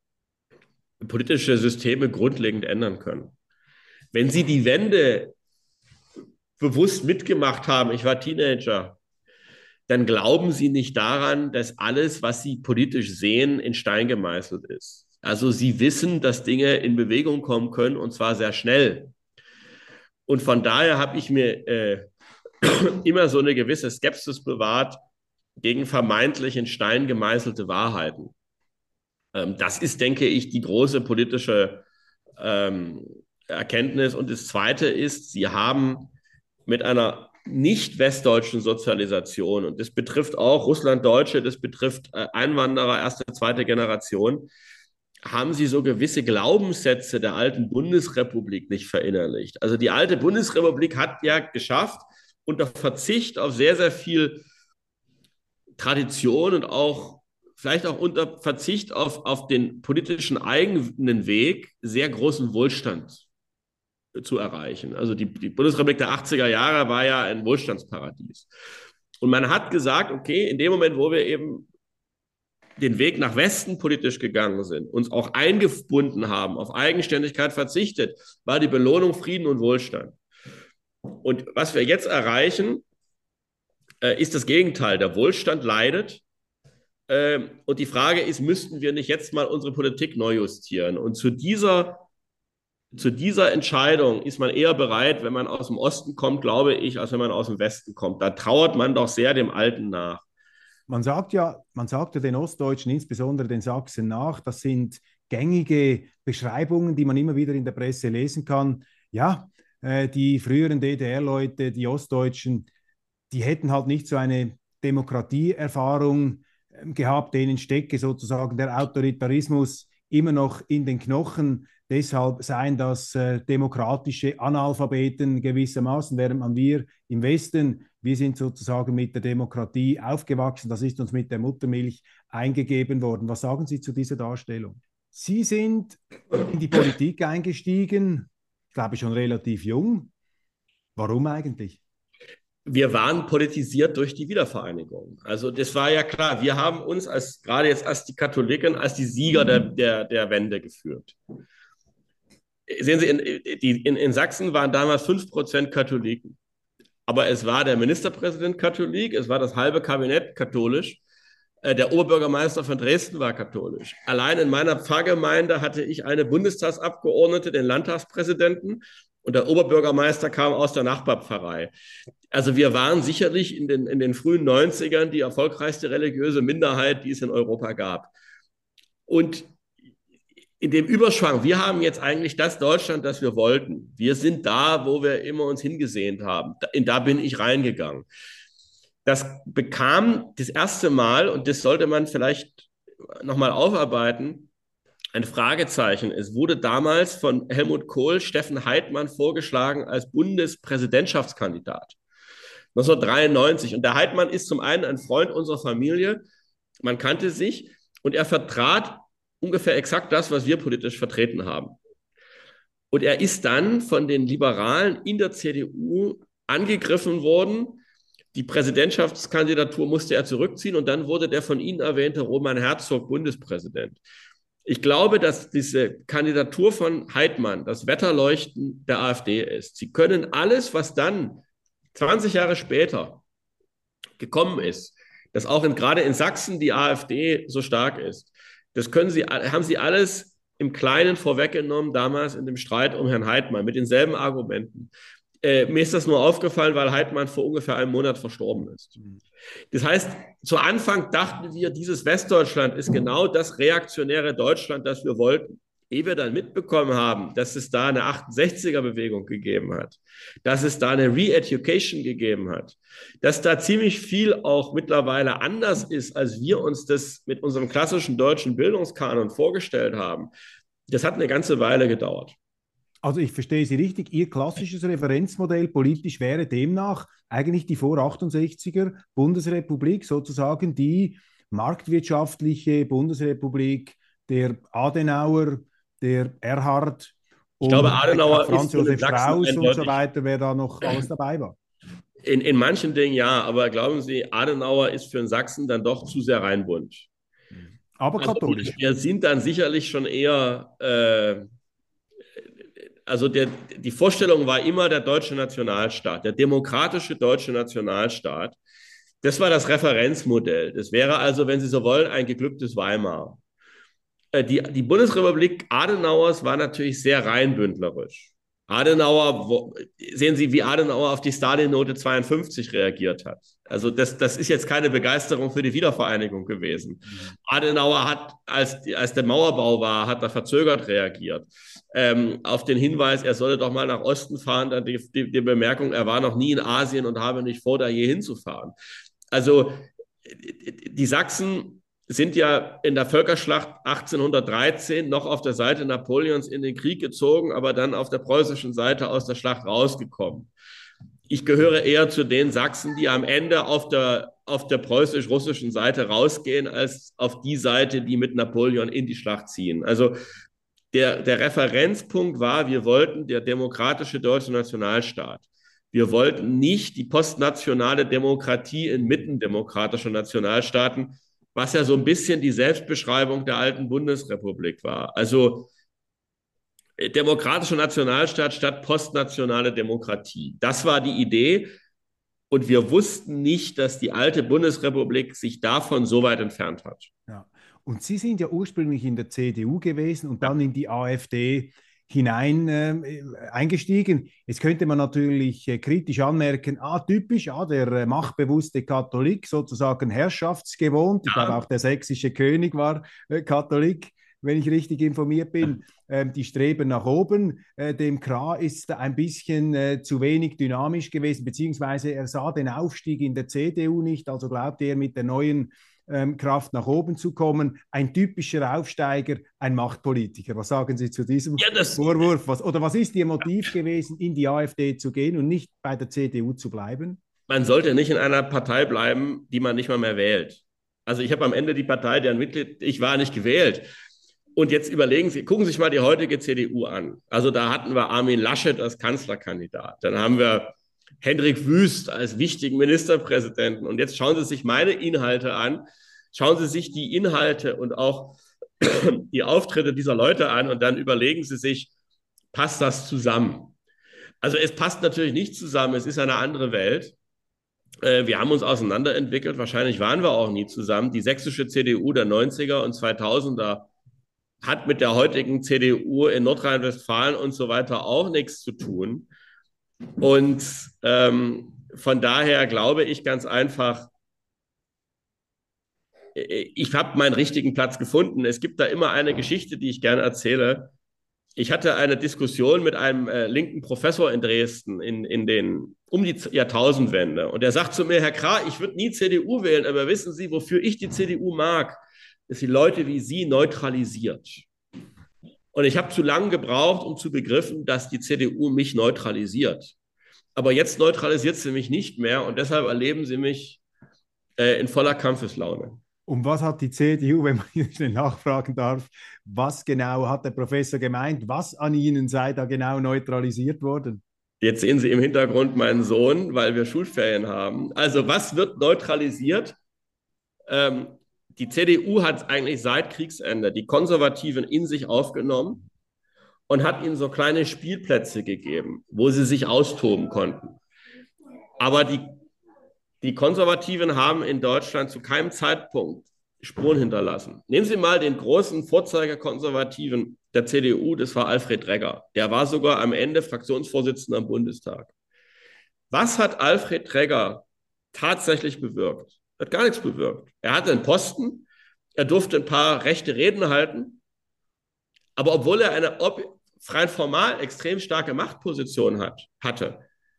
A: politische Systeme grundlegend ändern können. Wenn Sie die Wende bewusst mitgemacht haben, ich war Teenager, dann glauben Sie nicht daran, dass alles, was Sie politisch sehen, in Stein gemeißelt ist. Also Sie wissen, dass Dinge in Bewegung kommen können und zwar sehr schnell. Und von daher habe ich mir äh, immer so eine gewisse Skepsis bewahrt gegen vermeintlich in Stein gemeißelte Wahrheiten. Ähm, das ist, denke ich, die große politische ähm, Erkenntnis. Und das Zweite ist, Sie haben mit einer nicht westdeutschen Sozialisation, und das betrifft auch Russlanddeutsche, das betrifft Einwanderer erste, zweite Generation, haben sie so gewisse Glaubenssätze der alten Bundesrepublik nicht verinnerlicht. Also die alte Bundesrepublik hat ja geschafft, unter Verzicht auf sehr, sehr viel Tradition und auch vielleicht auch unter Verzicht auf, auf den politischen eigenen Weg sehr großen Wohlstand zu erreichen. Also die, die Bundesrepublik der achtziger Jahre war ja ein Wohlstandsparadies. Und man hat gesagt, okay, in dem Moment, wo wir eben den Weg nach Westen politisch gegangen sind, uns auch eingebunden haben, auf Eigenständigkeit verzichtet, war die Belohnung Frieden und Wohlstand. Und was wir jetzt erreichen, äh, ist das Gegenteil. Der Wohlstand leidet. Ähm, und die Frage ist, müssten wir nicht jetzt mal unsere Politik neu justieren? Und zu dieser zu dieser Entscheidung ist man eher bereit, wenn man aus dem Osten kommt, glaube ich, als wenn man aus dem Westen kommt. Da trauert man doch sehr dem Alten nach.
C: Man sagt ja, man sagt ja den Ostdeutschen, insbesondere den Sachsen nach, das sind gängige Beschreibungen, die man immer wieder in der Presse lesen kann. Ja, äh, die früheren D D R-Leute, die Ostdeutschen, die hätten halt nicht so eine Demokratieerfahrung äh, gehabt, denen stecke sozusagen der Autoritarismus immer noch in den Knochen. Deshalb seien das äh, demokratische Analphabeten gewissermaßen, während man wir im Westen, wir sind sozusagen mit der Demokratie aufgewachsen, das ist uns mit der Muttermilch eingegeben worden. Was sagen Sie zu dieser Darstellung? Sie sind in die Politik eingestiegen, glaube ich schon relativ jung. Warum eigentlich?
A: Wir waren politisiert durch die Wiedervereinigung. Also das war ja klar, wir haben uns als gerade jetzt als die Katholiken, als die Sieger der, der, der Wende geführt. Sehen Sie, in, die, in, in Sachsen waren damals fünf Prozent Katholiken. Aber es war der Ministerpräsident Katholik, es war das halbe Kabinett katholisch. Der Oberbürgermeister von Dresden war katholisch. Allein in meiner Pfarrgemeinde hatte ich eine Bundestagsabgeordnete, den Landtagspräsidenten, und der Oberbürgermeister kam aus der Nachbarpfarrei. Also wir waren sicherlich in den, in den frühen neunzigern die erfolgreichste religiöse Minderheit, die es in Europa gab. Und in dem Überschwang, wir haben jetzt eigentlich das Deutschland, das wir wollten. Wir sind da, wo wir immer uns hingesehnt haben. Da, da bin ich reingegangen. Das bekam das erste Mal, und das sollte man vielleicht nochmal aufarbeiten, ein Fragezeichen. Es wurde damals von Helmut Kohl Steffen Heitmann vorgeschlagen als Bundespräsidentschaftskandidat neunzehnhundertdreiundneunzig. Und der Heitmann ist zum einen ein Freund unserer Familie, man kannte sich, und er vertrat ungefähr exakt das, was wir politisch vertreten haben. Und er ist dann von den Liberalen in der C D U angegriffen worden. Die Präsidentschaftskandidatur musste er zurückziehen und dann wurde der von Ihnen erwähnte Roman Herzog Bundespräsident. Ich glaube, dass diese Kandidatur von Heitmann das Wetterleuchten der AfD ist. Sie können alles, was dann zwanzig Jahre später gekommen ist, dass auch in, gerade in Sachsen die AfD so stark ist, das können Sie, haben Sie alles im Kleinen vorweggenommen, damals in dem Streit um Herrn Heitmann, mit denselben Argumenten. Äh, mir ist das nur aufgefallen, weil Heitmann vor ungefähr einem Monat verstorben ist. Das heißt, zu Anfang dachten wir, dieses Westdeutschland ist genau das reaktionäre Deutschland, das wir wollten. Ehe wir dann mitbekommen haben, dass es da eine achtundsechziger-Bewegung gegeben hat, dass es da eine Re-Education gegeben hat, dass da ziemlich viel auch mittlerweile anders ist, als wir uns das mit unserem klassischen deutschen Bildungskanon vorgestellt haben. Das hat eine ganze Weile gedauert.
C: Also ich verstehe Sie richtig, Ihr klassisches Referenzmodell politisch wäre demnach eigentlich die vor-achtundsechziger Bundesrepublik, sozusagen die marktwirtschaftliche Bundesrepublik der Adenauer, der Erhard
A: und ich glaube, Adenauer
C: Franz Josef Strauß und so weiter, wer da noch alles dabei war.
A: In, in manchen Dingen ja, aber glauben Sie, Adenauer ist für den Sachsen dann doch zu sehr reinbunt.
C: Aber katholisch.
A: Also, wir sind dann sicherlich schon eher, äh, also der, die Vorstellung war immer der deutsche Nationalstaat, der demokratische deutsche Nationalstaat. Das war das Referenzmodell. Das wäre also, wenn Sie so wollen, ein geglücktes Weimar. Die, die Bundesrepublik Adenauers war natürlich sehr reinbündlerisch. Adenauer, wo, sehen Sie, wie Adenauer auf die Stalin-Note zweiundfünfzig reagiert hat. Also das, das ist jetzt keine Begeisterung für die Wiedervereinigung gewesen. Mhm. Adenauer hat, als, als der Mauerbau war, hat er verzögert reagiert. Ähm, auf den Hinweis, er solle doch mal nach Osten fahren, dann die, die, die Bemerkung, er war noch nie in Asien und habe nicht vor, da je hinzufahren. Also die Sachsen sind ja in der Völkerschlacht achtzehnhundertdreizehn noch auf der Seite Napoleons in den Krieg gezogen, aber dann auf der preußischen Seite aus der Schlacht rausgekommen. Ich gehöre eher zu den Sachsen, die am Ende auf der, auf der preußisch-russischen Seite rausgehen, als auf die Seite, die mit Napoleon in die Schlacht ziehen. Also der, der Referenzpunkt war, wir wollten der demokratische deutsche Nationalstaat. Wir wollten nicht die postnationale Demokratie inmitten demokratischer Nationalstaaten, was ja so ein bisschen die Selbstbeschreibung der alten Bundesrepublik war. Also demokratischer Nationalstaat statt postnationale Demokratie. Das war die Idee. Und wir wussten nicht, dass die alte Bundesrepublik sich davon so weit entfernt hat.
C: Ja. Und Sie sind ja ursprünglich in der C D U gewesen und dann in die AfD hinein äh, eingestiegen. Jetzt könnte man natürlich äh, kritisch anmerken, ah, typisch, ah, der äh, machtbewusste Katholik, sozusagen herrschaftsgewohnt. Ich glaube,
A: Ja,
C: auch der sächsische König war äh, Katholik, wenn ich richtig informiert bin. Ähm, die streben nach oben. Äh, dem Krah ist ein bisschen äh, zu wenig dynamisch gewesen, beziehungsweise er sah den Aufstieg in der C D U nicht, also glaubte er mit der neuen ähm, Kraft nach oben zu kommen. Ein typischer Aufsteiger, ein Machtpolitiker. Was sagen Sie zu diesem
A: ja das,
C: Vorwurf? Was, oder was ist Ihr Motiv gewesen, in die AfD zu gehen und nicht bei der C D U zu bleiben?
A: man sollte nicht in einer Partei bleiben, die man nicht mal mehr wählt. Also ich habe am Ende die Partei, deren Mitglied ich war, nicht gewählt. Und jetzt überlegen Sie, gucken Sie sich mal die heutige C D U an. Also da hatten wir Armin Laschet als Kanzlerkandidat. Dann haben wir Hendrik Wüst als wichtigen Ministerpräsidenten. Und jetzt schauen Sie sich meine Inhalte an. Schauen Sie sich die Inhalte und auch die Auftritte dieser Leute an und dann überlegen Sie sich, passt das zusammen? Also es passt natürlich nicht zusammen. Es ist eine andere Welt. Wir haben uns auseinanderentwickelt. Wahrscheinlich waren wir auch nie zusammen. Die sächsische C D U der neunziger und zweitausender hat mit der heutigen C D U in Nordrhein-Westfalen und so weiter auch nichts zu tun. Und ähm, von daher glaube ich ganz einfach, ich habe meinen richtigen Platz gefunden. Es gibt da immer eine Geschichte, die ich gerne erzähle. Ich hatte eine Diskussion mit einem äh, linken Professor in Dresden in, in den, um die Jahrtausendwende. Und er sagt zu mir, Herr Krah, ich würde nie C D U wählen, aber wissen Sie, wofür ich die C D U mag? Dass sie Leute wie Sie neutralisiert. Und ich habe zu lange gebraucht, um zu begriffen, dass die C D U mich neutralisiert. Aber jetzt neutralisiert sie mich nicht mehr und deshalb erleben Sie mich äh, in voller Kampfeslaune.
C: Um was hat die C D U, wenn man hier schnell nachfragen darf, was genau hat der Professor gemeint? Was an Ihnen sei da genau neutralisiert worden?
A: Jetzt sehen Sie im Hintergrund meinen Sohn, weil wir Schulferien haben. Also was wird neutralisiert? Ähm, die C D U hat eigentlich seit Kriegsende die Konservativen in sich aufgenommen und hat ihnen so kleine Spielplätze gegeben, wo sie sich austoben konnten. Aber die, die Konservativen haben in Deutschland zu keinem Zeitpunkt Spuren hinterlassen. Nehmen Sie mal den großen Vorzeigekonservativen der C D U, das war Alfred Regger. Der war sogar am Ende Fraktionsvorsitzender im Bundestag. Was hat Alfred Regger tatsächlich bewirkt? Er hat gar nichts bewirkt. Er hatte einen Posten, er durfte ein paar rechte Reden halten, aber obwohl er eine rein formal extrem starke Machtposition hat, hatte,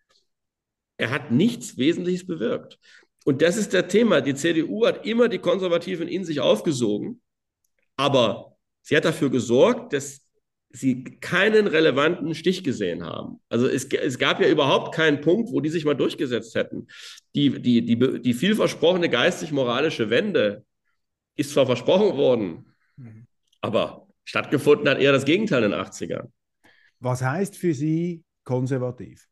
A: er hat nichts Wesentliches bewirkt. Und das ist das Thema. Die C D U hat immer die Konservativen in sich aufgesogen, aber sie hat dafür gesorgt, dass sie keinen relevanten Stich gesehen haben. Also es, es gab ja überhaupt keinen Punkt, wo die sich mal durchgesetzt hätten. Die, die, die, die vielversprochene geistig-moralische Wende ist zwar versprochen worden, mhm. aber stattgefunden hat eher das Gegenteil in den achtzigern.
C: Was heißt für Sie konservativ?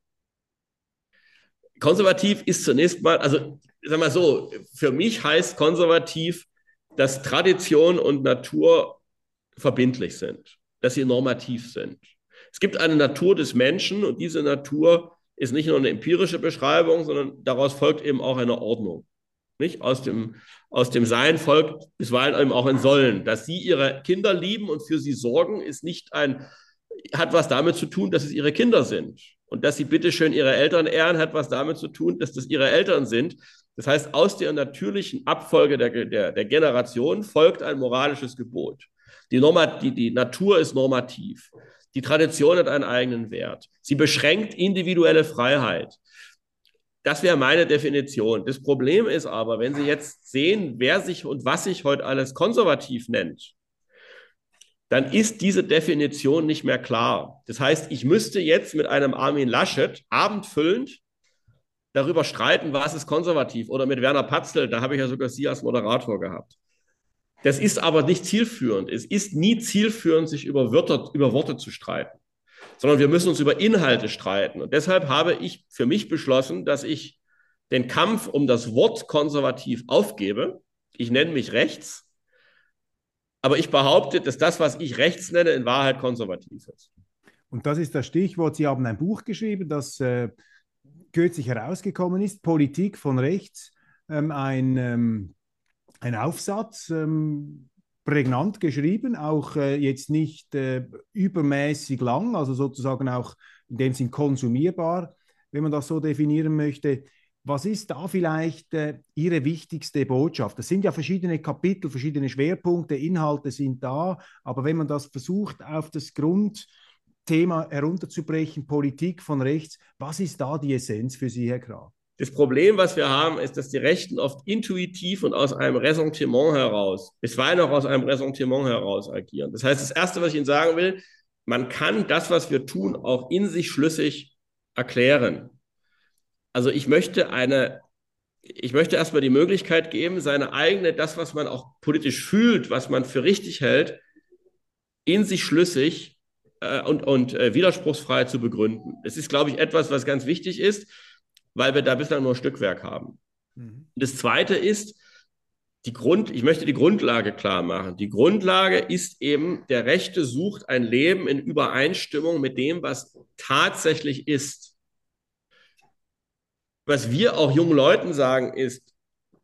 A: Konservativ ist zunächst mal, also sag mal so, für mich heißt konservativ, dass Tradition und Natur verbindlich sind, dass sie normativ sind. Es gibt eine Natur des Menschen und diese Natur ist nicht nur eine empirische Beschreibung, sondern daraus folgt eben auch eine Ordnung. Nicht? Aus dem, aus dem Sein folgt bisweilen eben auch ein Sollen. Dass sie ihre Kinder lieben und für sie sorgen, ist nicht ein, hat was damit zu tun, dass es ihre Kinder sind. Und dass sie bitteschön ihre Eltern ehren, hat was damit zu tun, dass das ihre Eltern sind. Das heißt, aus der natürlichen Abfolge der, der, der Generation folgt ein moralisches Gebot. Die, Normat, die, die Natur ist normativ. Die Tradition hat einen eigenen Wert. Sie beschränkt individuelle Freiheit. Das wäre meine Definition. Das Problem ist aber, wenn Sie jetzt sehen, wer sich und was sich heute alles konservativ nennt, dann ist diese Definition nicht mehr klar. Das heißt, ich müsste jetzt mit einem Armin Laschet abendfüllend darüber streiten, was ist konservativ, oder mit Werner Patzel, da habe ich ja sogar Sie als Moderator gehabt. Das ist aber nicht zielführend. Es ist nie zielführend, sich über Wörter, über Worte zu streiten, sondern wir müssen uns über Inhalte streiten. Und deshalb habe ich für mich beschlossen, dass ich den Kampf um das Wort konservativ aufgebe. Ich nenne mich rechts, aber ich behaupte, dass das, was ich rechts nenne, in Wahrheit konservativ ist.
C: Und das ist das Stichwort. Sie haben ein Buch geschrieben, das äh, kürzlich herausgekommen ist, Politik von rechts, ähm, ein, ähm, ein Aufsatz, ähm, prägnant geschrieben, auch äh, jetzt nicht äh, übermäßig lang, also sozusagen auch in dem Sinn konsumierbar, wenn man das so definieren möchte. Was ist da vielleicht äh, Ihre wichtigste Botschaft? Das sind ja verschiedene Kapitel, verschiedene Schwerpunkte, Inhalte sind da, aber wenn man das versucht, auf das Grundthema herunterzubrechen, Politik von rechts, was ist da die Essenz für Sie, Herr Krah?
A: Das Problem, was wir haben, ist, dass die Rechten oft intuitiv und aus einem Ressentiment heraus, bisweilen auch aus einem Ressentiment heraus agieren. Das heißt, das Erste, was ich Ihnen sagen will, man kann das, was wir tun, auch in sich schlüssig erklären. Also ich möchte eine, ich möchte erstmal die Möglichkeit geben, seine eigene, das, was man auch politisch fühlt, was man für richtig hält, in sich schlüssig äh, und, und äh, widerspruchsfrei zu begründen. Das ist, glaube ich, etwas, was ganz wichtig ist, weil wir da bislang nur Stückwerk haben. Mhm. Das Zweite ist, die Grund, ich möchte die Grundlage klar machen. Die Grundlage ist eben, der Rechte sucht ein Leben in Übereinstimmung mit dem, was tatsächlich ist. Was wir auch jungen Leuten sagen ist,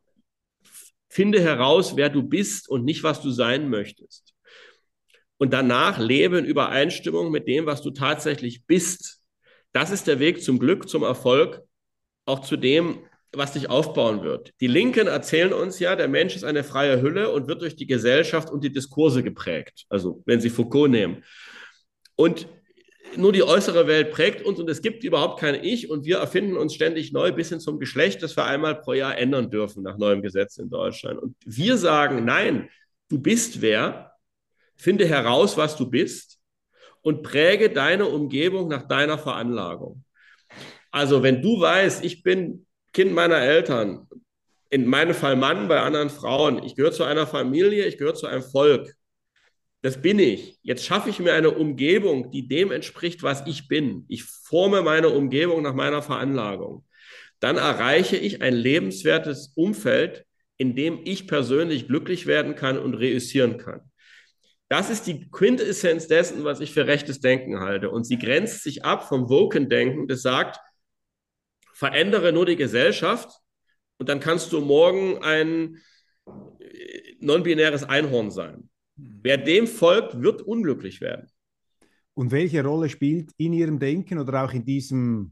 A: finde heraus, wer du bist und nicht, was du sein möchtest. Und danach lebe in Übereinstimmung mit dem, was du tatsächlich bist. Das ist der Weg zum Glück, zum Erfolg, auch zu dem, was dich aufbauen wird. Die Linken erzählen uns ja, der Mensch ist eine freie Hülle und wird durch die Gesellschaft und die Diskurse geprägt. Also wenn Sie Foucault nehmen. Und nur die äußere Welt prägt uns und es gibt überhaupt kein Ich und wir erfinden uns ständig neu bis hin zum Geschlecht, das wir einmal pro Jahr ändern dürfen nach neuem Gesetz in Deutschland. Und wir sagen, nein, du bist wer, finde heraus, was du bist und präge deine Umgebung nach deiner Veranlagung. Also wenn du weißt, ich bin Kind meiner Eltern, in meinem Fall Mann, bei anderen Frauen, ich gehöre zu einer Familie, ich gehöre zu einem Volk, das bin ich. Jetzt schaffe ich mir eine Umgebung, die dem entspricht, was ich bin. Ich forme meine Umgebung nach meiner Veranlagung. Dann erreiche ich ein lebenswertes Umfeld, in dem ich persönlich glücklich werden kann und reüssieren kann. Das ist die Quintessenz dessen, was ich für rechtes Denken halte. Und sie grenzt sich ab vom Woken-Denken, das sagt, verändere nur die Gesellschaft und dann kannst du morgen ein non-binäres Einhorn sein. Wer dem folgt, wird unglücklich werden.
C: Und welche Rolle spielt in Ihrem Denken oder auch in diesem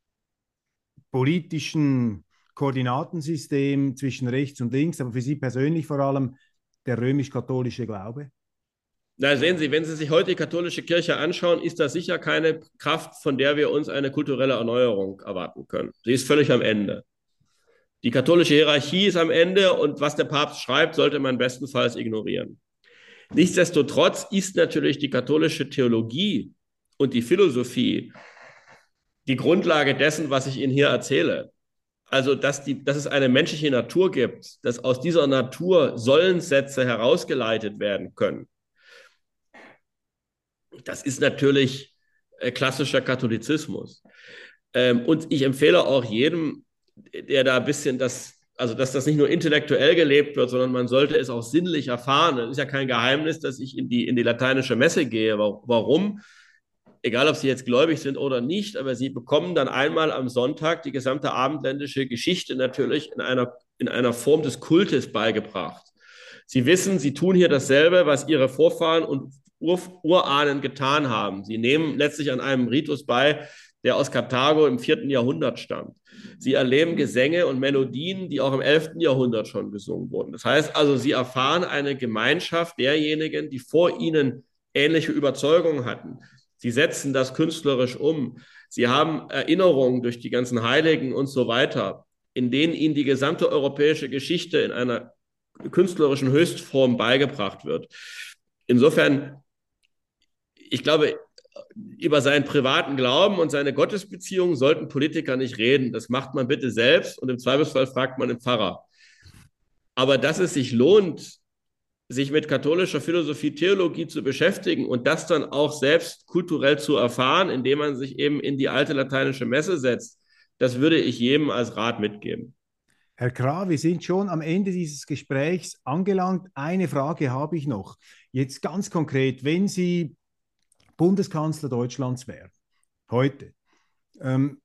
C: politischen Koordinatensystem zwischen rechts und links, aber für Sie persönlich vor allem der römisch-katholische Glaube?
A: Na, sehen Sie, wenn Sie sich heute die katholische Kirche anschauen, ist das sicher keine Kraft, von der wir uns eine kulturelle Erneuerung erwarten können. Sie ist völlig am Ende. Die katholische Hierarchie ist am Ende und was der Papst schreibt, sollte man bestenfalls ignorieren. Nichtsdestotrotz ist natürlich die katholische Theologie und die Philosophie die Grundlage dessen, was ich Ihnen hier erzähle. Also, dass, die, dass es eine menschliche Natur gibt, dass aus dieser Natur Sollenssätze herausgeleitet werden können. Das ist natürlich äh, klassischer Katholizismus. Ähm, und ich empfehle auch jedem, der da ein bisschen das, also dass das nicht nur intellektuell gelebt wird, sondern man sollte es auch sinnlich erfahren. Es ist ja kein Geheimnis, dass ich in die, in die lateinische Messe gehe. Warum? Egal, ob Sie jetzt gläubig sind oder nicht, aber Sie bekommen dann einmal am Sonntag die gesamte abendländische Geschichte natürlich in einer, in einer Form des Kultes beigebracht. Sie wissen, Sie tun hier dasselbe, was Ihre Vorfahren und Ur Urahnen getan haben. Sie nehmen letztlich an einem Ritus bei, der aus Karthago im vierten Jahrhundert stammt. Sie erleben Gesänge und Melodien, die auch im elften Jahrhundert schon gesungen wurden. Das heißt also, Sie erfahren eine Gemeinschaft derjenigen, die vor Ihnen ähnliche Überzeugungen hatten. Sie setzen das künstlerisch um. Sie haben Erinnerungen durch die ganzen Heiligen und so weiter, in denen Ihnen die gesamte europäische Geschichte in einer künstlerischen Höchstform beigebracht wird. Insofern, ich glaube, über seinen privaten Glauben und seine Gottesbeziehung sollten Politiker nicht reden. Das macht man bitte selbst und im Zweifelsfall fragt man den Pfarrer. Aber dass es sich lohnt, sich mit katholischer Philosophie, Theologie zu beschäftigen und das dann auch selbst kulturell zu erfahren, indem man sich eben in die alte lateinische Messe setzt, das würde ich jedem als Rat mitgeben.
C: Herr Krah, wir sind schon am Ende dieses Gesprächs angelangt. Eine Frage habe ich noch. Jetzt ganz konkret, wenn Sie Bundeskanzler Deutschlands wären, heute, ähm,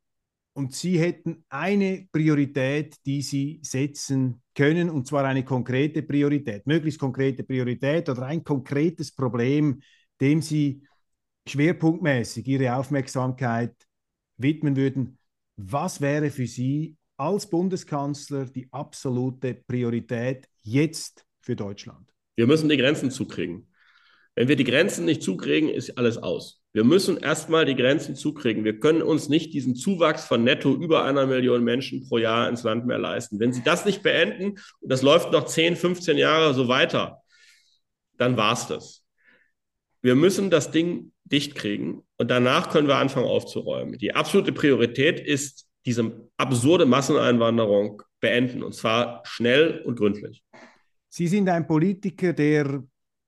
C: und Sie hätten eine Priorität, die Sie setzen können, und zwar eine konkrete Priorität, möglichst konkrete Priorität oder ein konkretes Problem, dem Sie schwerpunktmäßig Ihre Aufmerksamkeit widmen würden. Was wäre für Sie als Bundeskanzler die absolute Priorität jetzt für Deutschland?
A: Wir müssen die Grenzen zukriegen. Wenn wir die Grenzen nicht zukriegen, ist alles aus. Wir müssen erstmal die Grenzen zukriegen. Wir können uns nicht diesen Zuwachs von netto über einer Million Menschen pro Jahr ins Land mehr leisten. Wenn Sie das nicht beenden, und das läuft noch zehn, fünfzehn Jahre so weiter, dann war's das. Wir müssen das Ding dicht kriegen und danach können wir anfangen aufzuräumen. Die absolute Priorität ist, diese absurde Masseneinwanderung beenden, und zwar schnell und gründlich.
C: Sie sind ein Politiker, der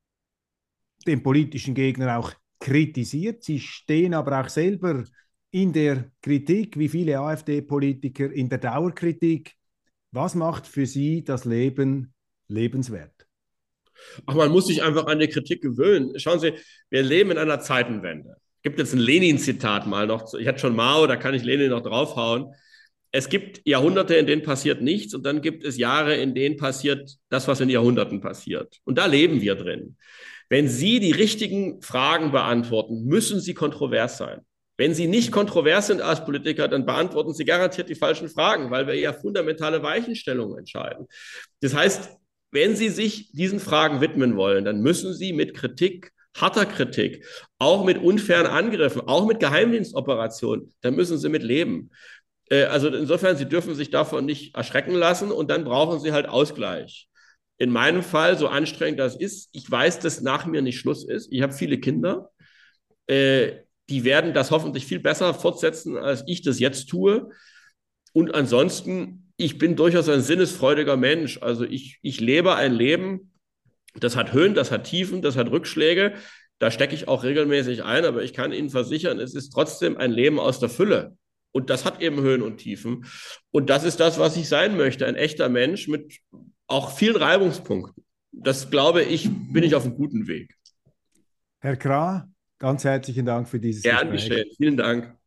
C: den politischen Gegner auch kritisiert. Sie stehen aber auch selber in der Kritik, wie viele AfD-Politiker, in der Dauerkritik. Was macht für Sie das Leben lebenswert?
A: Ach, man muss sich einfach an die Kritik gewöhnen. Schauen Sie, wir leben in einer Zeitenwende. Es gibt jetzt ein Lenin-Zitat mal noch. Ich hatte schon Mao, da kann ich Lenin noch draufhauen. Es gibt Jahrhunderte, in denen passiert nichts, und dann gibt es Jahre, in denen passiert das, was in Jahrhunderten passiert. Und da leben wir drin. Wenn Sie die richtigen Fragen beantworten, müssen Sie kontrovers sein. Wenn Sie nicht kontrovers sind als Politiker, dann beantworten Sie garantiert die falschen Fragen, weil wir ja fundamentale Weichenstellungen entscheiden. Das heißt, wenn Sie sich diesen Fragen widmen wollen, dann müssen Sie mit Kritik, harter Kritik, auch mit unfairen Angriffen, auch mit Geheimdienstoperationen, da müssen Sie mit leben. Also insofern, Sie dürfen sich davon nicht erschrecken lassen, und dann brauchen Sie halt Ausgleich. In meinem Fall, so anstrengend das ist, ich weiß, dass nach mir nicht Schluss ist. Ich habe viele Kinder, äh, die werden das hoffentlich viel besser fortsetzen, als ich das jetzt tue. Und ansonsten, ich bin durchaus ein sinnesfreudiger Mensch. Also ich, ich lebe ein Leben, das hat Höhen, das hat Tiefen, das hat Rückschläge. Da stecke ich auch regelmäßig ein, aber ich kann Ihnen versichern, es ist trotzdem ein Leben aus der Fülle. Und das hat eben Höhen und Tiefen. Und das ist das, was ich sein möchte. Ein echter Mensch mit auch vielen Reibungspunkten. Das glaube ich, bin ich auf einem guten Weg.
C: Herr Krah, ganz herzlichen Dank für dieses
A: Gern
C: Gespräch.
A: geschehen. Vielen Dank.